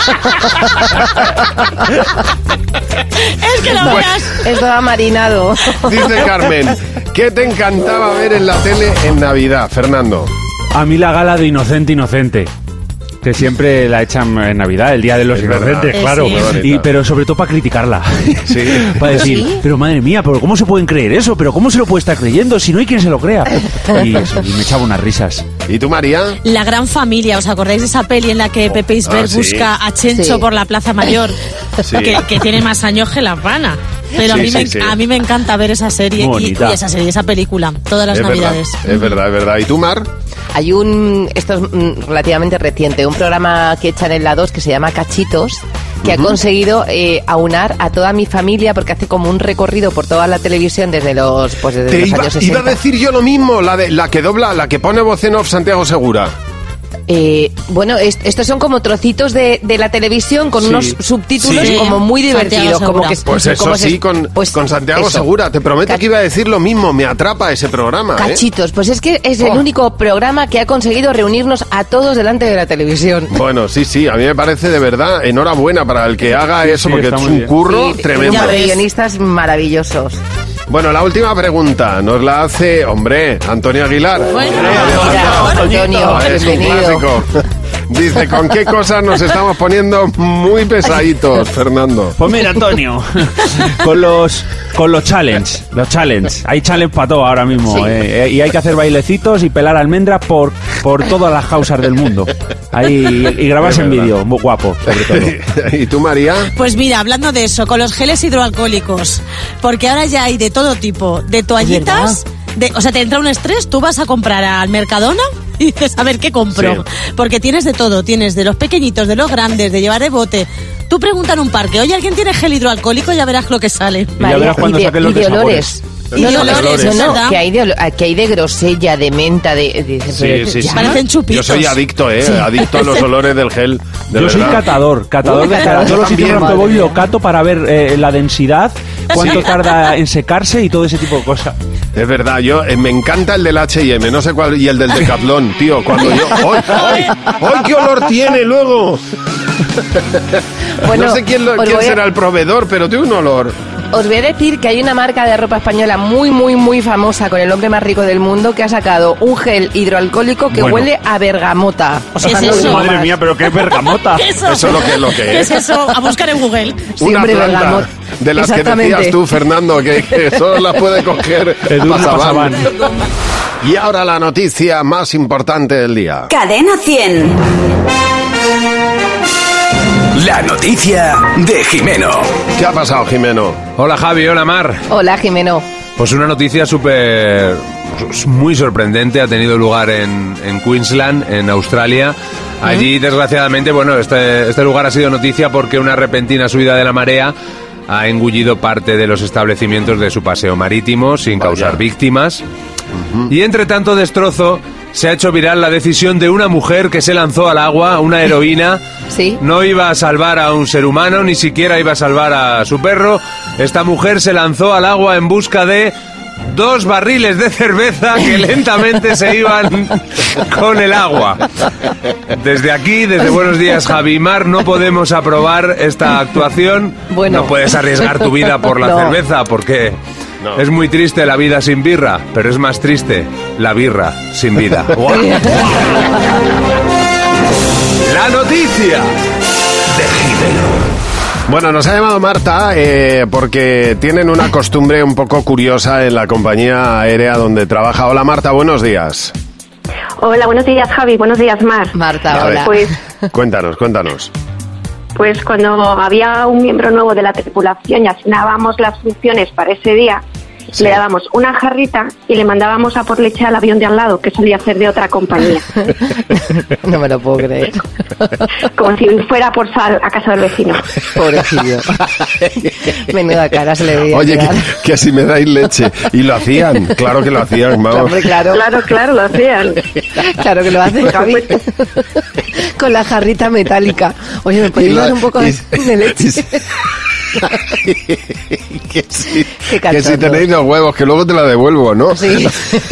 Es que lo veas. Estaba marinado. Dice Carmen, ¿qué te encantaba ver en la tele en Navidad, Fernando? A mí la gala de Inocente, que siempre la echan en Navidad, el Día de los Inocentes, claro. Sí. Pero sobre todo para criticarla. Sí. Para decir, ¿sí? Pero madre mía, ¿pero cómo se pueden creer eso? ¿Pero cómo se lo puede estar creyendo si no hay quien se lo crea? Y me echaba unas risas. ¿Y tú, María? La Gran Familia, ¿os acordáis de esa peli en la que Pepe Isbert busca a Chencho por la Plaza Mayor? Sí. Que tiene más años que La Habana. Pero a mí me encanta ver esa serie y esa película, todas las Navidades. Es verdad. ¿Y tú, Mar? Hay esto es relativamente reciente, un programa que echan en la 2 que se llama Cachitos, que ha conseguido aunar a toda mi familia porque hace como un recorrido por toda la televisión desde los años 60. Iba a decir yo lo mismo, la que pone voz en off Santiago Segura. Bueno, estos son como trocitos de la televisión con unos subtítulos como muy divertidos. Como que, pues eso como sí, con Santiago Segura. Te prometo que iba a decir lo mismo. Me atrapa ese programa. Cachitos, pues es que es el único programa que ha conseguido reunirnos a todos delante de la televisión. Bueno, sí, a mí me parece de verdad enhorabuena para el que haga eso, porque es un curro tremendo. Guionistas maravillosos. Bueno, la última pregunta nos la hace, Antonio Aguilar. Antonio, es un clásico. Dice, ¿con qué cosas nos estamos poniendo muy pesaditos, Fernando? Pues mira, Antonio, con los challenge. Los challenge. Hay challenge para todo ahora mismo. Sí. Y hay que hacer bailecitos y pelar almendras por todas las causas del mundo. Y grabarse en vídeo, muy guapo, sobre todo. ¿Y tú, María? Pues mira, hablando de eso, con los geles hidroalcohólicos. Porque ahora ya hay de todo tipo. De toallitas... o sea, te entra un estrés, tú vas a comprar al Mercadona y dices, a ver, ¿qué compro? Sí. Porque tienes de todo, tienes de los pequeñitos, de los grandes, de llevar de bote. Tú pregunta en un parque, oye, ¿alguien tiene gel hidroalcohólico? Ya verás lo que sale. Y ya verás cuando saquen los de olores. Que hay de grosella, de menta, Sí. Parecen chupitos. Yo soy adicto, adicto a los olores del gel. Yo soy catador de todos los sitios donde voy lo cato para ver la densidad, cuánto tarda en secarse y todo ese tipo de cosas. Es verdad, me encanta el del H&M, no sé cuál, y el del Decathlon, tío, cuando yo... ¡Ay, qué olor tiene luego! Bueno, no sé quién será el proveedor, pero tiene un olor. Os voy a decir que hay una marca de ropa española muy, muy, muy famosa con el hombre más rico del mundo que ha sacado un gel hidroalcohólico que huele a bergamota. O sea, ¿qué es eso? Madre mía, pero ¿qué es bergamota? Eso es lo que ¿Qué es eso? A buscar en Google. Sí, una hombre, planta bergamota. de las que decías tú, Fernando, que solo las puede coger Pasabán. Y ahora la noticia más importante del día. Cadena 100. La noticia de Jimeno. ¿Qué ha pasado, Jimeno? Hola, Javi, hola, Mar. Hola, Jimeno. Pues una noticia muy sorprendente ha tenido lugar en Queensland, en Australia. Allí, desgraciadamente, bueno, este lugar ha sido noticia porque una repentina subida de la marea ha engullido parte de los establecimientos de su paseo marítimo sin causar víctimas. Y entre tanto destrozo, se ha hecho viral la decisión de una mujer que se lanzó al agua, una heroína. Sí. No iba a salvar a un ser humano, ni siquiera iba a salvar a su perro. Esta mujer se lanzó al agua en busca de 2 barriles de cerveza que lentamente se iban con el agua. Desde aquí, desde Buenos Días, Javi y Mar, no podemos aprobar esta actuación. Bueno. No puedes arriesgar tu vida por la cerveza, porque... No. Es muy triste la vida sin birra, pero es más triste la birra sin vida. La noticia de Jimeno. Bueno, nos ha llamado Marta porque tienen una costumbre un poco curiosa en la compañía aérea donde trabaja. Hola, Marta, buenos días. Hola, buenos días, Javi. Buenos días, Mar. Marta, hola. Pues, cuéntanos. Pues cuando había un miembro nuevo de la tripulación y asignábamos las funciones para ese día, le dábamos una jarrita y le mandábamos a por leche al avión de al lado, que solía ser de otra compañía. No me lo puedo creer. Como si fuera por sal a casa del vecino. Pobrecillo. Menuda cara se le veía. Oye, que si me dais leche. Y lo hacían, claro que lo hacían, vamos. Hombre, claro, lo hacían. Claro que lo hacen, Javi. Con la jarrita metálica. Oye, ¿me podéis dar un poco de leche? que si tenéis los huevos, que luego te la devuelvo, ¿no? Sí.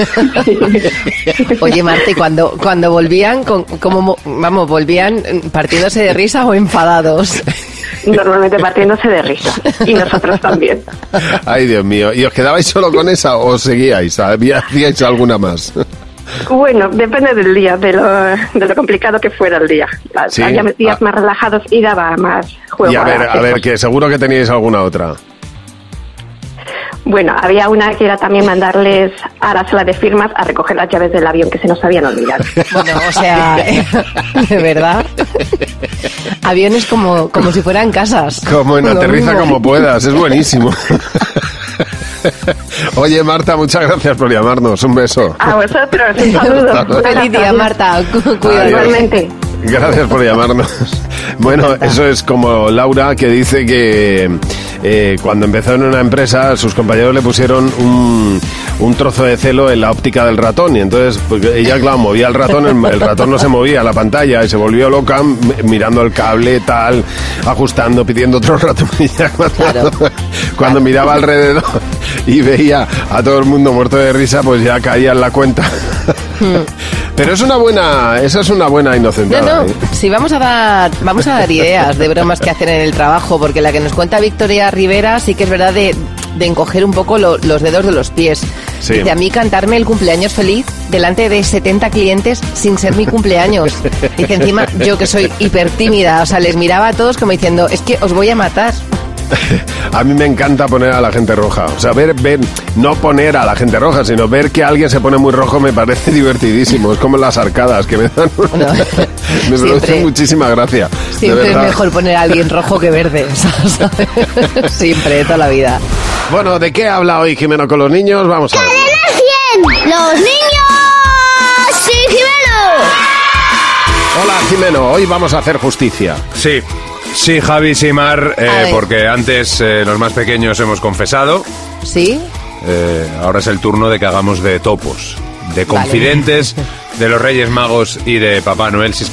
Oye, Marta, ¿y cuando volvían, volvían partiéndose de risa o enfadados? Normalmente partiéndose de risa. Y nosotros también. Ay, Dios mío. ¿Y os quedabais solo con esa o seguíais? ¿Hacíais alguna más? Bueno, depende del día, de lo complicado que fuera el día. ¿Sí? Había días más relajados y daba más juego. Y a ver, que seguro que teníais alguna otra. Bueno, había una que era también mandarles a la sala de firmas a recoger las llaves del avión que se nos habían olvidado. Bueno, o sea, de verdad. Aviones como si fueran casas. Como en Aterriza mismo. Como Puedas, es buenísimo. Oye, Marta, muchas gracias por llamarnos. Un beso. A vosotros, un saludo. Feliz día, Marta. Cuídate. Igualmente. Gracias por llamarnos. Bueno, eso es como Laura, que dice que cuando empezó en una empresa sus compañeros le pusieron un trozo de celo en la óptica del ratón y entonces pues, ella, claro, movía el ratón, el ratón no se movía, la pantalla, y se volvió loca mirando el cable, tal, ajustando, pidiendo otro ratón y ya cuando miraba alrededor y veía a todo el mundo muerto de risa, pues ya caía en la cuenta. Pero esa es una buena inocentada. No, sí, vamos a dar ideas de bromas que hacen en el trabajo, porque la que nos cuenta Victoria Rivera sí que es verdad de encoger un poco los dedos de los pies. Sí. Dice, a mí cantarme el cumpleaños feliz delante de 70 clientes sin ser mi cumpleaños. Dice, encima yo que soy hiper tímida, o sea, les miraba a todos como diciendo, es que os voy a matar. A mí me encanta poner a la gente roja. O sea, ver, no poner a la gente roja, sino ver que alguien se pone muy rojo me parece divertidísimo. Es como las arcadas que me dan. Me produce muchísima gracia. Siempre es mejor poner a alguien rojo que verde. ¿Sabes? Siempre, toda la vida. Bueno, ¿de qué habla hoy Jimeno con los niños? Vamos a ver. ¡Cadena 100! ¡Los niños! ¡Sí, Jimeno! Hola, Jimeno. Hoy vamos a hacer justicia. Sí, Javi, sí, Mar, porque antes los más pequeños hemos confesado. ¿Sí? Ahora es el turno de que hagamos de topos, de confidentes de los Reyes Magos y de Papá Noel. Si es que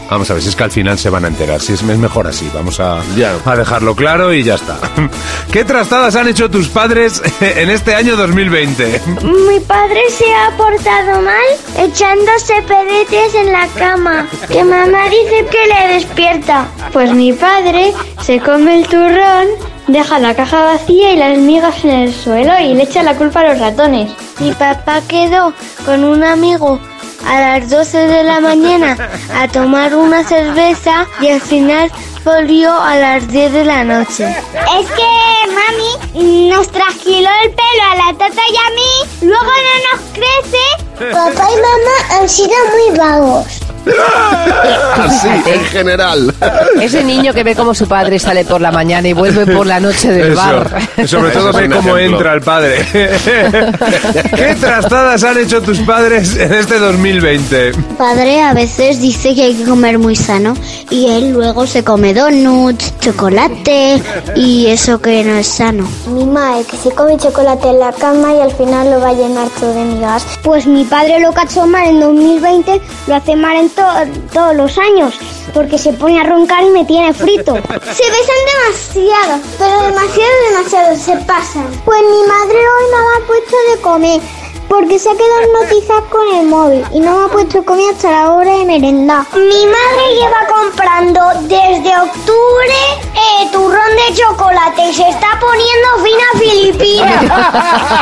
Vamos a ver, si es que al final se van a enterar. Si es mejor así, vamos a dejarlo claro y ya está. ¿Qué trastadas han hecho tus padres en este año 2020? Mi padre se ha portado mal echándose pedetes en la cama, que mamá dice que le despierta. Pues mi padre se come el turrón, deja la caja vacía y las migas en el suelo y le echa la culpa a los ratones. Mi papá quedó con un amigo a las 12 de la mañana a tomar una cerveza y al final volvió a las 10 de la noche. Es que mami nos trasquiló el pelo a la tata y a mí, luego no nos crece. Papá y mamá han sido muy vagos. Así, en general. Ese niño que ve como su padre sale por la mañana y vuelve por la noche del bar. Sobre todo ve cómo entra el padre. ¿Qué trastadas han hecho tus padres en este 2020? Padre a veces dice que hay que comer muy sano y él luego se come donuts, chocolate y eso que no es sano. Mi madre que se come chocolate en la cama y al final lo va a llenar todo de migas. Pues mi padre lo que ha hecho mal en 2020 lo hace mal en todos los años, porque se pone a roncar y me tiene frito. Se besan demasiado, pero demasiado, se pasan. Pues mi madre hoy no me ha puesto de comer, porque se ha quedado hipnotizada con el móvil y no me ha puesto comida hasta la hora de merendar. Mi madre lleva comprando desde octubre turrón de chocolate y se está poniendo fina filipina.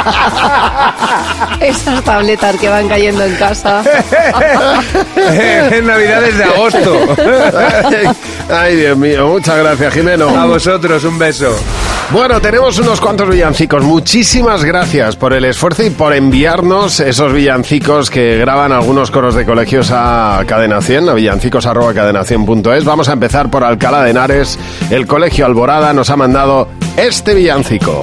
Esas tabletas que van cayendo en casa. En Navidades de agosto. Ay, Dios mío, muchas gracias, Jimeno. A vosotros, un beso. Bueno, tenemos unos cuantos villancicos. Muchísimas gracias por el esfuerzo y por enviarnos esos villancicos que graban algunos coros de colegios a Cadena 100, a villancicos@cadena100.es. Vamos a empezar por Alcalá de Henares. El Colegio Alborada nos ha mandado este villancico.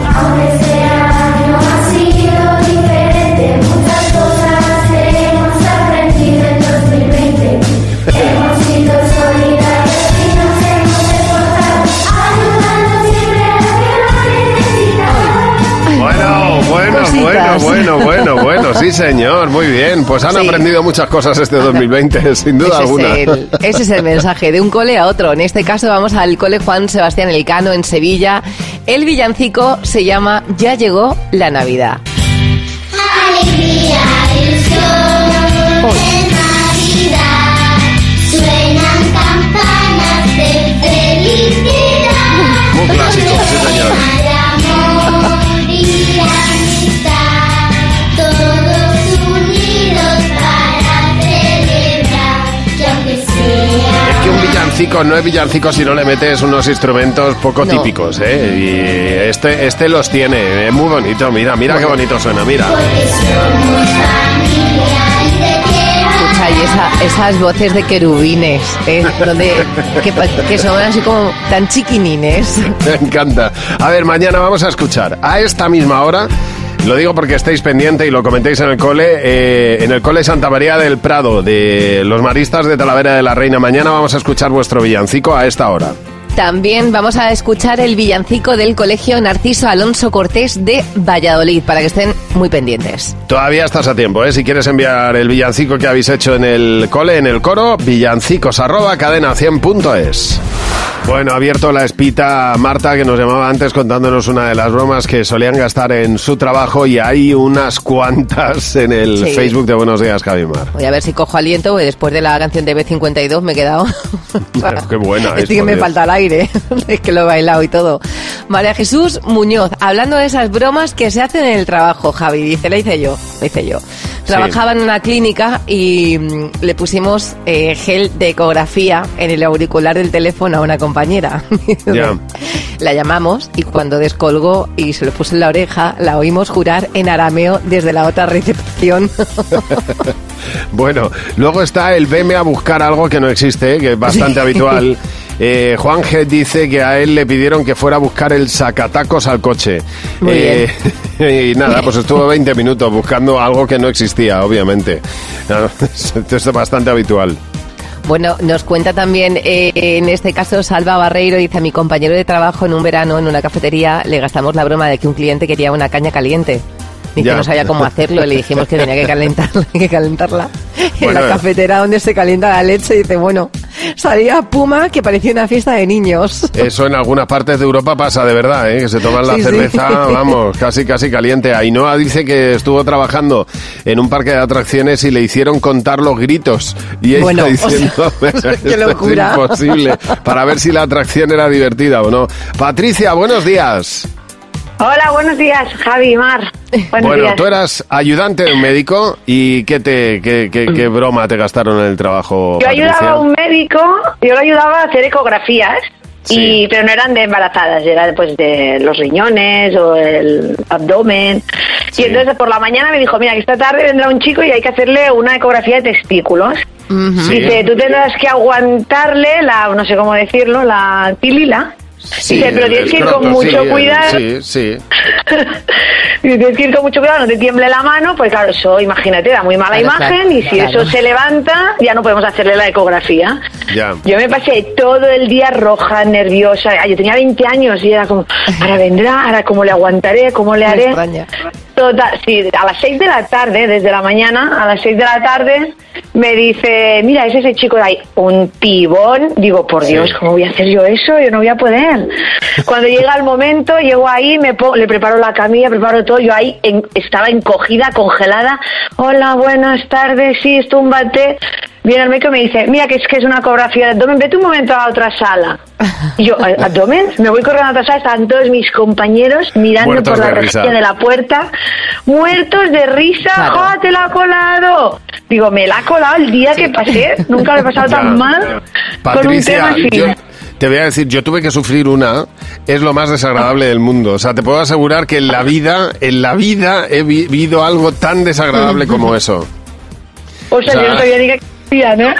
Bueno, sí señor, muy bien. Pues han aprendido muchas cosas este 2020, sin duda alguna. Ese es el mensaje, de un cole a otro. En este caso vamos al cole Juan Sebastián Elcano en Sevilla. El villancico se llama Ya llegó la Navidad. Alegría, ilusión, es Navidad, suenan campanas de felicidad. Muy clásico, sí señor. No es villancico si no le metes unos instrumentos poco típicos, ¿eh? Y este los tiene, es muy bonito, mira qué bonito suena, mira. Escucha, y esas voces de querubines, que son así como tan chiquinines. Me encanta. A ver, mañana vamos a escuchar a esta misma hora. Lo digo porque estáis pendiente y lo comentéis en el cole Santa María del Prado de los Maristas de Talavera de la Reina. Mañana vamos a escuchar vuestro villancico a esta hora. También vamos a escuchar el villancico del Colegio Narciso Alonso Cortés de Valladolid, para que estén muy pendientes. Todavía estás a tiempo, ¿eh? Si quieres enviar el villancico que habéis hecho en el cole, en el coro, villancicos@cadena100.es. Bueno, ha abierto la espita Marta, que nos llamaba antes contándonos una de las bromas que solían gastar en su trabajo, y hay unas cuantas en el Facebook de Buenos Días, Javimar. Voy a ver si cojo aliento, porque después de la canción de B52 me he quedado... Qué buena es que me falta el aire, es que lo he bailado y todo. María Jesús Muñoz, hablando de esas bromas que se hacen en el trabajo, Javi, dice, la hice yo. Trabajaba en una clínica y le pusimos gel de ecografía en el auricular del teléfono a una compañera. La llamamos y cuando descolgó y se lo puso en la oreja, la oímos jurar en arameo desde la otra recepción. Bueno, luego está el veme a buscar algo que no existe, que es bastante habitual. Juan G. dice que a él le pidieron que fuera a buscar el sacatacos al coche. Muy bien. Y nada, pues estuvo 20 minutos buscando algo que no existía, obviamente. Esto es bastante habitual. Bueno, nos cuenta también, en este caso, Salva Barreiro, dice: a mi compañero de trabajo en un verano en una cafetería le gastamos la broma de que un cliente quería una caña caliente. Dice que no sabía cómo hacerlo, le dijimos que tenía que calentarla en la cafetera donde se calienta la leche. Dice, bueno, Salía Puma que parecía una fiesta de niños. Eso en algunas partes de Europa pasa de verdad, ¿eh? Que se toman la cerveza, vamos, casi caliente. Ainhoa dice que estuvo trabajando en un parque de atracciones y le hicieron contar los gritos. Y ella diciendo, qué locura. Es imposible, para ver si la atracción era divertida o no. Patricia, buenos días. Hola, buenos días, Javi y Mar. Buenos días. Tú eras ayudante de un médico y ¿qué broma te gastaron en el trabajo, Yo Patricia? ayudaba a un médico, yo lo ayudaba a hacer ecografías, pero no eran de embarazadas, era pues de los riñones o el abdomen. Sí. Y entonces por la mañana me dijo, mira, que esta tarde vendrá un chico y hay que hacerle una ecografía de testículos. Sí. Dice, tú tendrás que aguantarle no sé cómo decirlo, la pilila. Sí, dice, pero tienes que ir con mucho cuidado. Sí. Tienes que ir con mucho cuidado, no te tiemble la mano, pues claro, eso, imagínate, da muy mala imagen, y si eso se levanta, ya no podemos hacerle la ecografía. Ya. Yo me pasé todo el día roja, nerviosa. Yo tenía 20 años y era como, ahora vendrá, ahora cómo le aguantaré, cómo le haré. Total, sí, a las 6 de la tarde, desde la mañana, a las 6 de la tarde, me dice, mira, es ese chico de ahí, un pibón. Digo, por Dios, ¿cómo voy a hacer yo eso? Yo no voy a poder. Cuando llega el momento, llego ahí, le preparo la camilla, preparo todo, yo ahí estaba encogida, congelada. Hola, buenas tardes, sí, estúmbate. Viene el médico y me dice, mira, que es una ecografía de abdomen, vete un momento a la otra sala. Y yo, ¿abdomen? Me voy corriendo a la otra sala, estaban todos mis compañeros mirando muertos por la rejilla de la puerta, muertos de risa. Claro. ¡Ja, te la ha colado! Digo, me la ha colado el día que pasé, nunca me he pasado tan mal. Patricia, con un tema así. Te voy a decir, yo tuve que sufrir es lo más desagradable del mundo. O sea, te puedo asegurar que en la vida he vivido algo tan desagradable como eso. O sea, yo no sabía ni que ¿no?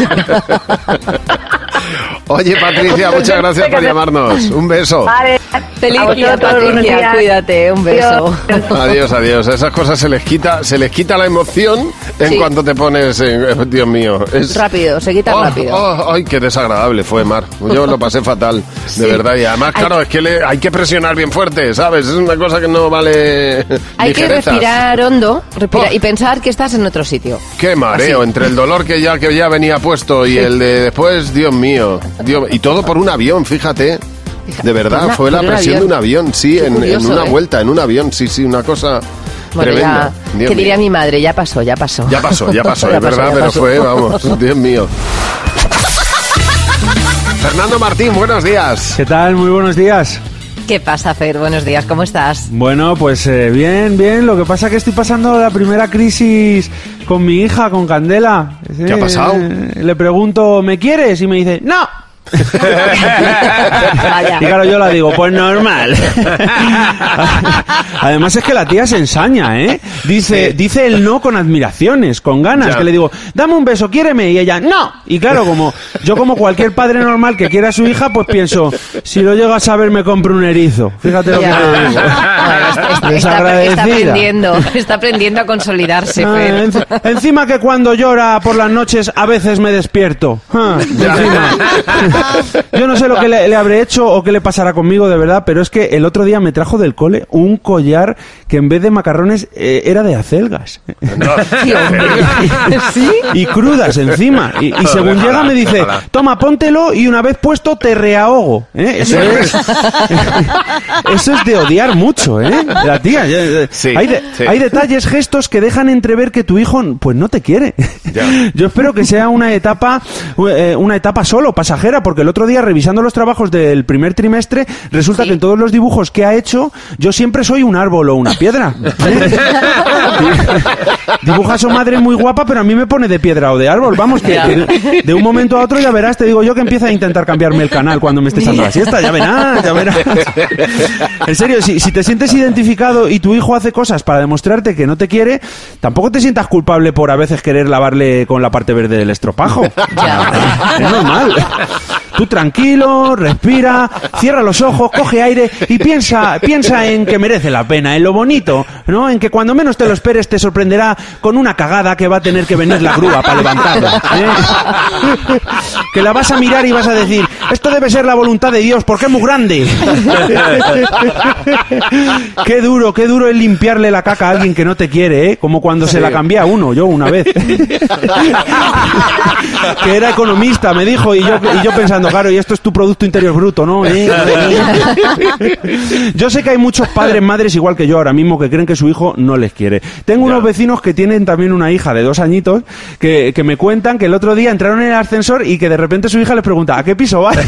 Oye, Patricia, muchas gracias por llamarnos. Un beso. Vale. Feliz día, Patricia. Cuídate, un beso. Adiós. Esas cosas se les quita la emoción en cuanto te pones Dios mío. Rápido, se quita rápido. Ay, qué desagradable fue, Mar. Yo lo pasé fatal, de verdad. Y además, claro, es que hay que presionar bien fuerte, ¿sabes? Es una cosa que no vale Hay ligerezas. Que respirar hondo y pensar que estás en otro sitio. Qué mareo, entre el dolor que ya venía puesto y el de después, Dios mío. Y todo por un avión, fíjate. De verdad, fue la presión de un avión, sí, en una vuelta, en un avión, sí, una cosa tremenda. ¿Qué diría mi madre? Ya pasó. Ya pasó, es verdad, pero fue, vamos, Dios mío. Fernando Martín, buenos días. ¿Qué tal? Muy buenos días. ¿Qué pasa, Fer? Buenos días, ¿cómo estás? Bueno, pues bien. Lo que pasa es que estoy pasando la primera crisis con mi hija, con Candela. ¿Qué ha pasado? Le pregunto, ¿me quieres? Y me dice, ¡no! Y claro, yo la digo, pues normal. Además es que la tía se ensaña, ¿eh? Dice el no con admiraciones, con ganas, que le digo, dame un beso, quiéreme, y ella, ¡no! Y claro, como cualquier padre normal que quiera a su hija, pues pienso, si lo llego a saber me compro un erizo. Fíjate lo que te digo. Está aprendiendo a consolidarse, Fer. Encima que cuando llora por las noches a veces me despierto. Encima. Yo no sé lo que le habré hecho o qué le pasará conmigo, de verdad, pero es que el otro día me trajo del cole un collar que en vez de macarrones era de acelgas. No. ¿Sí? Y crudas encima. Y según llega me dice, toma, póntelo y una vez puesto te reahogo. Eso es de odiar mucho, la tía. Sí, hay detalles, gestos que dejan entrever que tu hijo pues no te quiere. Yo espero que sea una etapa solo, pasajera, porque el otro día, revisando los trabajos del primer trimestre, resulta que en todos los dibujos que ha hecho, yo siempre soy un árbol o una piedra. Dibuja a su madre muy guapa, pero a mí me pone de piedra o de árbol. Vamos, que de un momento a otro ya verás, te digo yo, que empieza a intentar cambiarme el canal cuando me estés dando la siesta. Ya verás. En serio, si te sientes identificado y tu hijo hace cosas para demostrarte que no te quiere, tampoco te sientas culpable por a veces querer lavarle con la parte verde del estropajo. Es normal. Tú tranquilo, respira, cierra los ojos, coge aire y piensa en que merece la pena, en lo bonito, ¿no? En que cuando menos te lo esperes te sorprenderá con una cagada que va a tener que venir la grúa para levantarla, ¿eh? Que la vas a mirar y vas a decir, esto debe ser la voluntad de Dios porque es muy grande. Qué duro es limpiarle la caca a alguien que no te quiere, ¿eh? Como cuando se la cambié a uno, yo una vez. Que era economista, me dijo, y yo pensando, claro, y esto es tu Producto Interior Bruto, ¿no? Yo sé que hay muchos padres, madres, igual que yo ahora mismo, que creen que su hijo no les quiere. Tengo unos vecinos que tienen también una hija de 2 añitos, que me cuentan que el otro día entraron en el ascensor y que de repente su hija les pregunta, ¿a qué piso vas?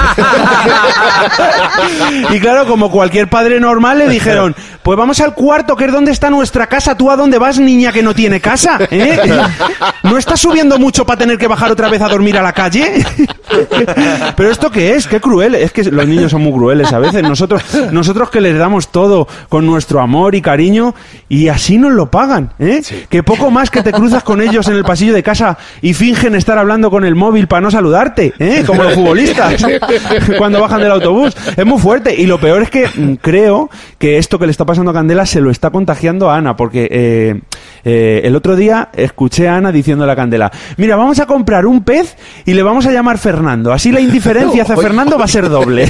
Y claro, como cualquier padre normal, le dijeron, pues vamos al cuarto, que es donde está nuestra casa. ¿Tú a dónde vas, niña que no tiene casa? ¿Eh? ¿No estás subiendo mucho para tener que bajar otra vez a dormir a la calle? ¿Pero esto qué es? ¡Qué cruel! Es que los niños son muy crueles a veces. Nosotros que les damos todo con nuestro amor y cariño, y así nos lo pagan, ¿eh? Sí. Que poco más que te cruzas con ellos en el pasillo de casa y fingen estar hablando con el móvil para no saludarte, ¿eh? Como los futbolistas cuando bajan del autobús. Es muy fuerte. Y lo peor es que creo que esto que le está pasando a Candela se lo está contagiando a Ana, porque el otro día escuché a Ana diciéndole a Candela, mira, vamos a comprar un pez y le vamos a llamar Fernando. Así la indiferencia hacia Fernando va a ser doble.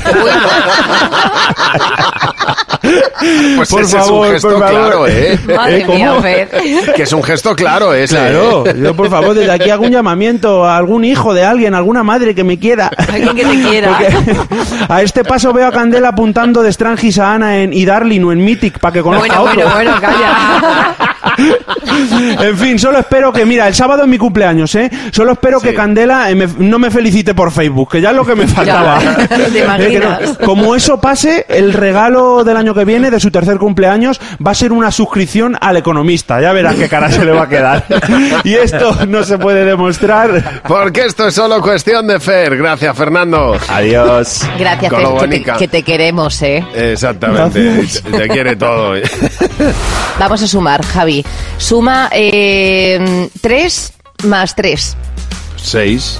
Pues por ese favor, es un gesto claro, ¿eh? Madre mía, Fer. Que es un gesto claro ese. Claro, yo por favor desde aquí hago un llamamiento a algún hijo de alguien, a alguna madre que me quiera. Alguien que te quiera. Porque a este paso veo a Candela apuntando de Strangis a Ana en iDarling o en Mythic para que conozca a otro. Bueno, calla. En fin, solo espero que, mira, el sábado es mi cumpleaños, ¿eh? Solo espero que Candela no me felicite por Facebook, que ya es lo que me faltaba. ¿Te imaginas? Como eso pase, el regalo del año que viene, de su tercer cumpleaños, va a ser una suscripción al Economista. Ya verás qué cara se le va a quedar. Y esto no se puede demostrar. Porque esto es solo cuestión de Fer. Gracias, Fernando. Adiós. Gracias, Fer, que te queremos, ¿eh? Exactamente. Gracias. Te quiere todo. Vamos a sumar, Javi. Suma 3 más 3. 6.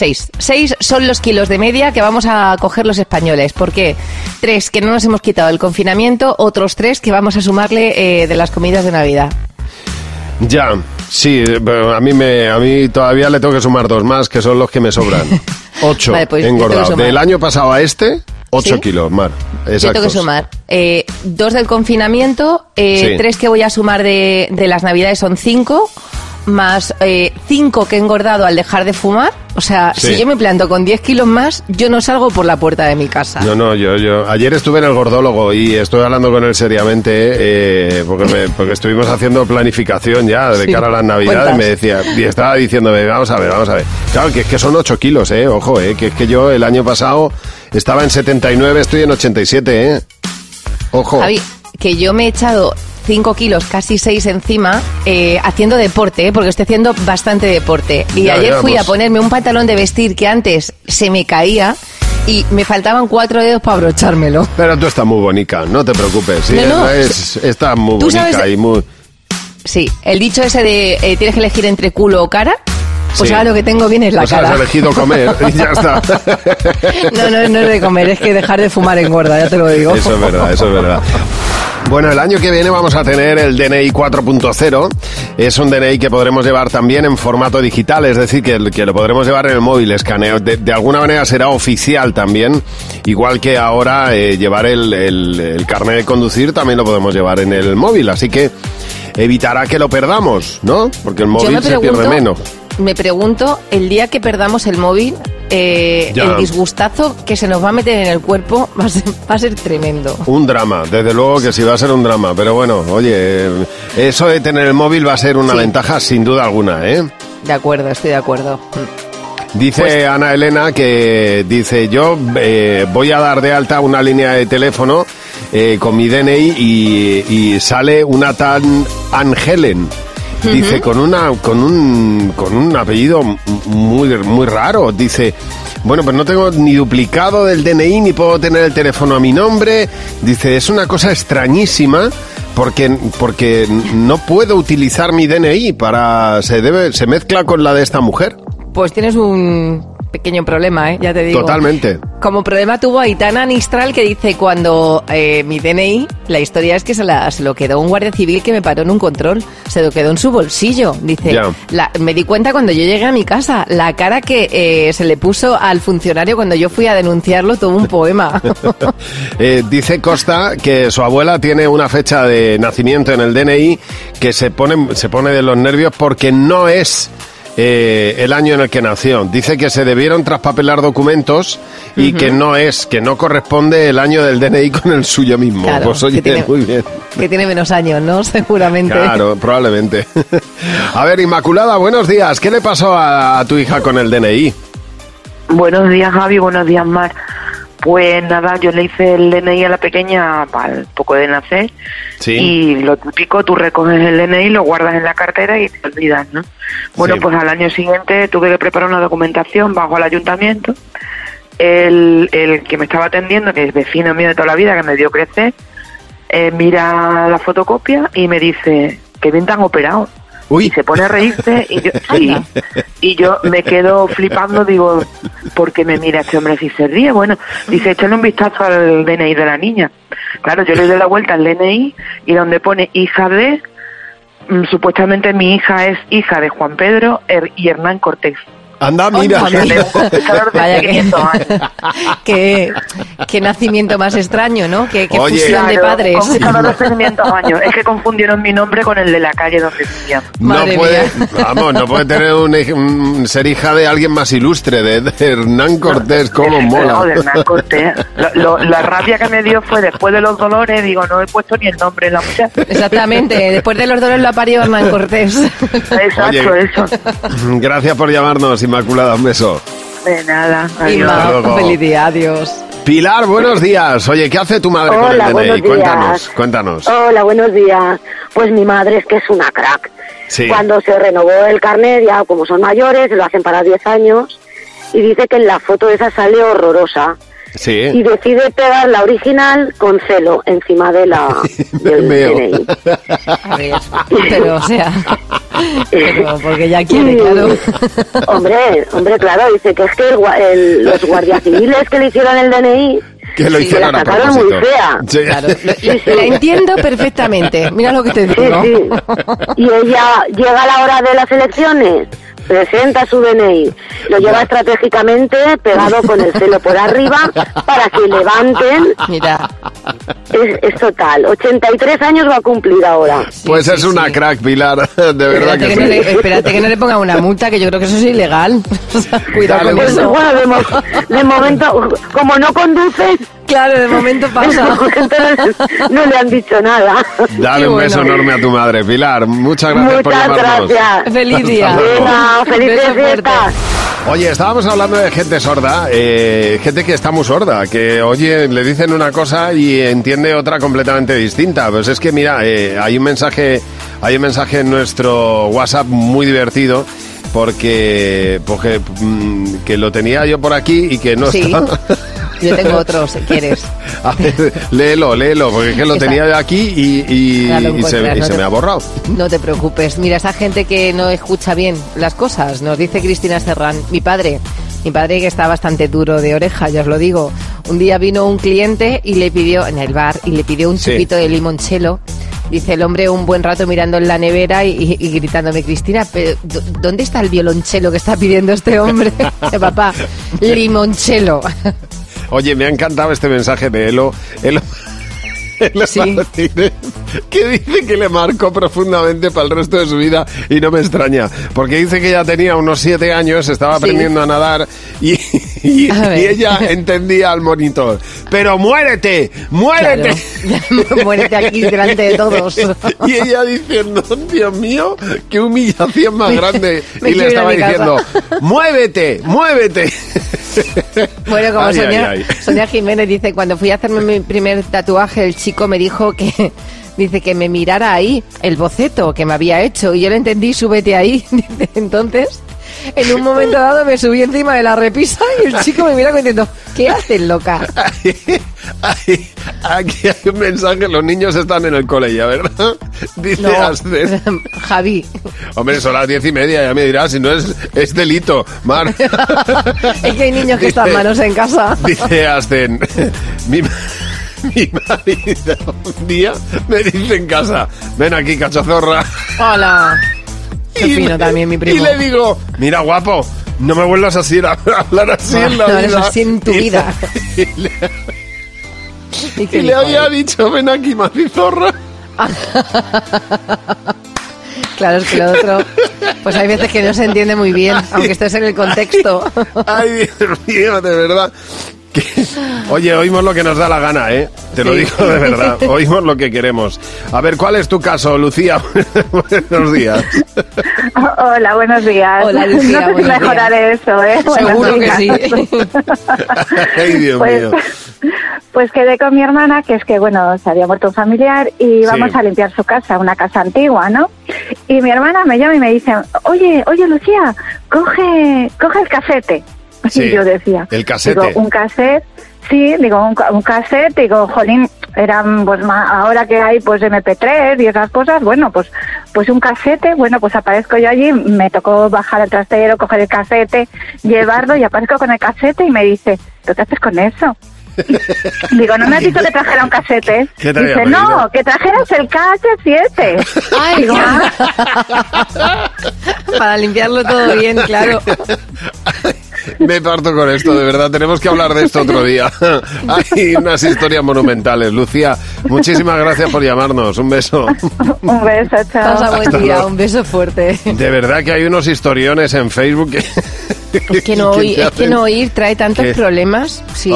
6 son los kilos de media que vamos a coger los españoles. ¿Por qué? 3 que no nos hemos quitado el confinamiento, otros 3 que vamos a sumarle de las comidas de Navidad. Ya, sí, pero a mí todavía le tengo que sumar 2 más, que son los que me sobran. 8 vale, pues engordado. Del año pasado a este, 8 kilos, Mar. Exactos. Yo tengo que sumar 2 del confinamiento, 3 que voy a sumar de las Navidades son 5, más 5 que he engordado al dejar de fumar. O sea, si yo me planto con 10 kilos más, yo no salgo por la puerta de mi casa. No, yo ayer estuve en el gordólogo y estuve hablando con él seriamente porque estuvimos haciendo planificación ya de cara a las Navidades. Me decía, y estaba diciéndome, vamos a ver. Claro, que es que son 8 kilos, ojo, que es que yo el año pasado estaba en 79, estoy en 87, ojo. Javi, que yo me he echado 5 kilos, casi 6 encima, haciendo deporte, porque estoy haciendo bastante deporte. Y ayer fui a ponerme un pantalón de vestir que antes se me caía y me faltaban 4 dedos para abrochármelo. Pero tú estás muy bonica, no te preocupes. ¿Sí? Estás muy bonica y muy... Sí, el dicho ese de tienes que elegir entre culo o cara. Pues ahora lo que tengo bien es la cara. Has elegido comer y ya está. No es de comer, es que dejar de fumar engorda, ya te lo digo. Eso es verdad. Bueno, el año que viene vamos a tener el DNI 4.0. Es un DNI que podremos llevar también en formato digital, es decir, que lo podremos llevar en el móvil, escaneo. De alguna manera será oficial también, igual que ahora llevar el carnet de conducir también lo podemos llevar en el móvil, así que evitará que lo perdamos, ¿no? Porque el móvil se pierde menos. Me pregunto, el día que perdamos el móvil, el disgustazo que se nos va a meter en el cuerpo va a ser tremendo. Un drama, desde luego que sí va a ser un drama, pero bueno, oye, eso de tener el móvil va a ser una ventaja sin duda alguna, ¿eh? De acuerdo, estoy de acuerdo. Dice Ana Elena que dice, yo voy a dar de alta una línea de teléfono con mi DNI y sale una tal Angelen. Dice, con un apellido muy raro. Dice, bueno, pues no tengo ni duplicado del DNI, ni puedo tener el teléfono a mi nombre. Dice, es una cosa extrañísima porque no puedo utilizar mi DNI se mezcla con la de esta mujer. Pues tienes un pequeño problema, ya te digo. Totalmente. Como problema tuvo Aitana Nistral, que dice, cuando mi DNI, la historia es que se lo quedó un guardia civil que me paró en un control, se lo quedó en su bolsillo. Dice, me di cuenta cuando yo llegué a mi casa, la cara que se le puso al funcionario cuando yo fui a denunciarlo, todo un poema. Dice Costa que su abuela tiene una fecha de nacimiento en el DNI que se pone de los nervios porque no es el año en el que nació. Dice que se debieron traspapelar documentos y que no corresponde el año del DNI con el suyo mismo. Claro, pues oye, muy bien. Que tiene menos años, ¿no? Seguramente. Claro, probablemente. A ver, Inmaculada, buenos días. ¿Qué le pasó a tu hija con el DNI? Buenos días, Javi. Buenos días, Mar. Pues nada, yo le hice el DNI a la pequeña al poco de nacer. Sí. Y lo típico, tú recoges el DNI, lo guardas en la cartera y te olvidas, ¿no? Bueno, pues al año siguiente tuve que preparar una documentación bajo al ayuntamiento. El que me estaba atendiendo, que es vecino mío de toda la vida, que me vio crecer, mira la fotocopia y me dice, qué bien te han operado. Uy. Y se pone a reírse y yo me quedo flipando, digo, ¿por qué me mira este hombre si se ríe? Bueno, dice, échale un vistazo al DNI de la niña. Claro, yo le doy la vuelta al DNI y donde pone hija de, supuestamente mi hija es hija de Juan Pedro y Hernán Cortés. Anda, mira. Vaya qué nacimiento más extraño, ¿no? Qué fusión de padres. Es que confundieron mi nombre con el de la calle donde vivía. No puede tener ser hija de alguien más ilustre, de Hernán Cortés, cómo mola. No, de Hernán Cortés. La rabia que me dio fue después de los dolores, digo, no he puesto ni el nombre de la muchacha. Exactamente, después de los dolores lo ha parido Hernán Cortés. Exacto, eso. Gracias por llamarnos, Inmaculada, un beso. De nada, adiós. Feliz día, adiós. Pilar, buenos días. Oye, ¿qué hace tu madre con el DNI? Cuéntanos. Hola, buenos días. Pues mi madre es que es una crack. Sí. Cuando se renovó el carnet, ya como son mayores, se lo hacen para 10 años, y dice que en la foto esa sale horrorosa. Sí. Y decide pegar la original con celo encima de la del DNI. A ver, pero o sea, porque ya quiere, claro. Hombre, claro, dice que es que los guardias civiles que le hicieron el DNI que lo hicieron a propósito. Muy fea. Sí. Claro, la entiendo perfectamente. Mira lo que te digo. Sí. Y ella llega a la hora de las elecciones, presenta su DNI, lo lleva estratégicamente pegado con el celo por arriba para que levanten. Mira. Es total. 83 años va a cumplir ahora. Pues es una crack, Pilar. De verdad que sí. Espérate que no le pongan una multa, que yo creo que eso es ilegal. Cuidado con eso. Bueno, de momento, como no conduces... Claro, de momento pasa. No le han dicho nada. Dale un beso enorme a tu madre, Pilar. Muchas gracias por llamarnos. Muchas gracias. Feliz día. Felices fiestas. Oye, estábamos hablando de gente sorda, gente que está muy sorda, que oye, le dicen una cosa y entiende otra completamente distinta. Pues es que mira, hay un mensaje en nuestro WhatsApp muy divertido. Porque que lo tenía yo por aquí y que no está. Yo tengo otro, si quieres. A ver, léelo, porque es que lo tenía yo aquí y se me ha borrado. No te preocupes. Mira, esa gente que no escucha bien las cosas, nos dice Cristina Serrán. Mi padre que está bastante duro de oreja, ya os lo digo. Un día vino un cliente y le pidió, en el bar, y le pidió un chupito de limoncello. Dice el hombre un buen rato mirando en la nevera y gritándome, Cristina, pero ¿dónde está el violonchelo que está pidiendo este hombre? Papá, limonchelo. Oye, me ha encantado este mensaje de Elo Martínez, que dice que le marcó profundamente para el resto de su vida y no me extraña, porque dice que ya tenía unos 7 años, estaba aprendiendo a nadar y ella entendía al monitor, pero muérete. Claro. Muérete aquí delante de todos. Y ella diciendo, Dios mío, qué humillación más grande. Y le estaba diciendo, muévete. Bueno, como Sonia Jiménez dice, cuando fui a hacerme mi primer tatuaje, el chico me dijo que me mirara ahí el boceto que me había hecho y yo le entendí, súbete ahí. Entonces En un momento dado me subí encima de la repisa y el chico me mira diciendo, ¿qué haces, loca? Aquí hay un mensaje, los niños están en el cole ya, ¿verdad? Dice Ascen. Javi. Hombre, son las 10:30, ya me dirás, si no es delito, Mar. Es que hay niños que están manos en casa. Dice Ascen, mi marido un día me dice en casa, ven aquí, cachazorra. Hola. Qué fino también, mi primo. Y le digo, mira, guapo, no me vuelvas a hablar así en la vida. No, así en tu vida. Y le había dicho, ven aquí, macizorra. Claro, es que lo otro, pues hay veces que no se entiende muy bien, aunque estés en el contexto. Ay, Dios mío, de verdad. Oye, oímos lo que nos da la gana, ¿eh? Te lo digo de verdad, oímos lo que queremos. A ver, ¿cuál es tu caso, Lucía? Buenos días. Hola, buenos días. Hola, Lucía, no sé si mejoraré eso, ¿eh? Seguro que sí. Ay, Dios mío. Pues quedé con mi hermana, que es que, bueno, se había muerto un familiar y vamos a limpiar su casa, una casa antigua, ¿no? Y mi hermana me llama y me dice, oye, Lucía, coge el casete. Sí, y yo decía, el casete. Digo, un cassette, sí, digo, un cassette, digo, jolín, eran, pues, ahora que hay, pues, MP3 y esas cosas, bueno, pues un casete, bueno, pues aparezco yo allí, me tocó bajar al trastero, coger el casete, llevarlo y aparezco con el casete y me dice, ¿pero qué haces con eso? Digo, ¿no me has dicho que trajera un casete? Dice, no, que trajeras el KH7. Ay, digo, para limpiarlo todo bien, claro. Me parto con esto, de verdad. Tenemos que hablar de esto otro día. Hay unas historias monumentales. Lucía, muchísimas gracias por llamarnos. Un beso. Un beso, chao. Pasa buen día, un beso fuerte. De verdad que hay unos historiones en Facebook que... Es que no oír trae tantos problemas. Sí.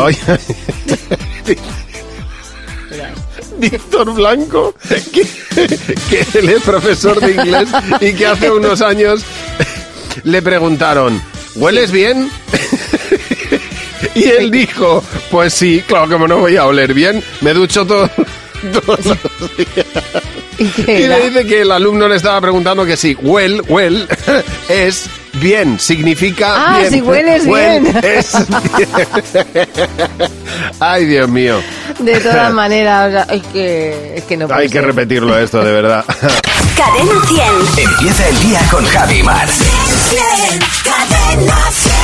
Víctor Blanco, que él es profesor de inglés y que hace unos años le preguntaron, ¿hueles bien? Y él dijo, pues sí, claro que no voy a oler bien, me ducho todos los días. Y le dice que el alumno le estaba preguntando que sí, well es bien, significa bien. Ah, si hueles bien. Es bien. Ay, Dios mío. De todas maneras, o sea, es que no puede Hay que ser. repetirlo esto, de verdad. Cadena 100. Empieza el día con Javi Mar. Cadena 100.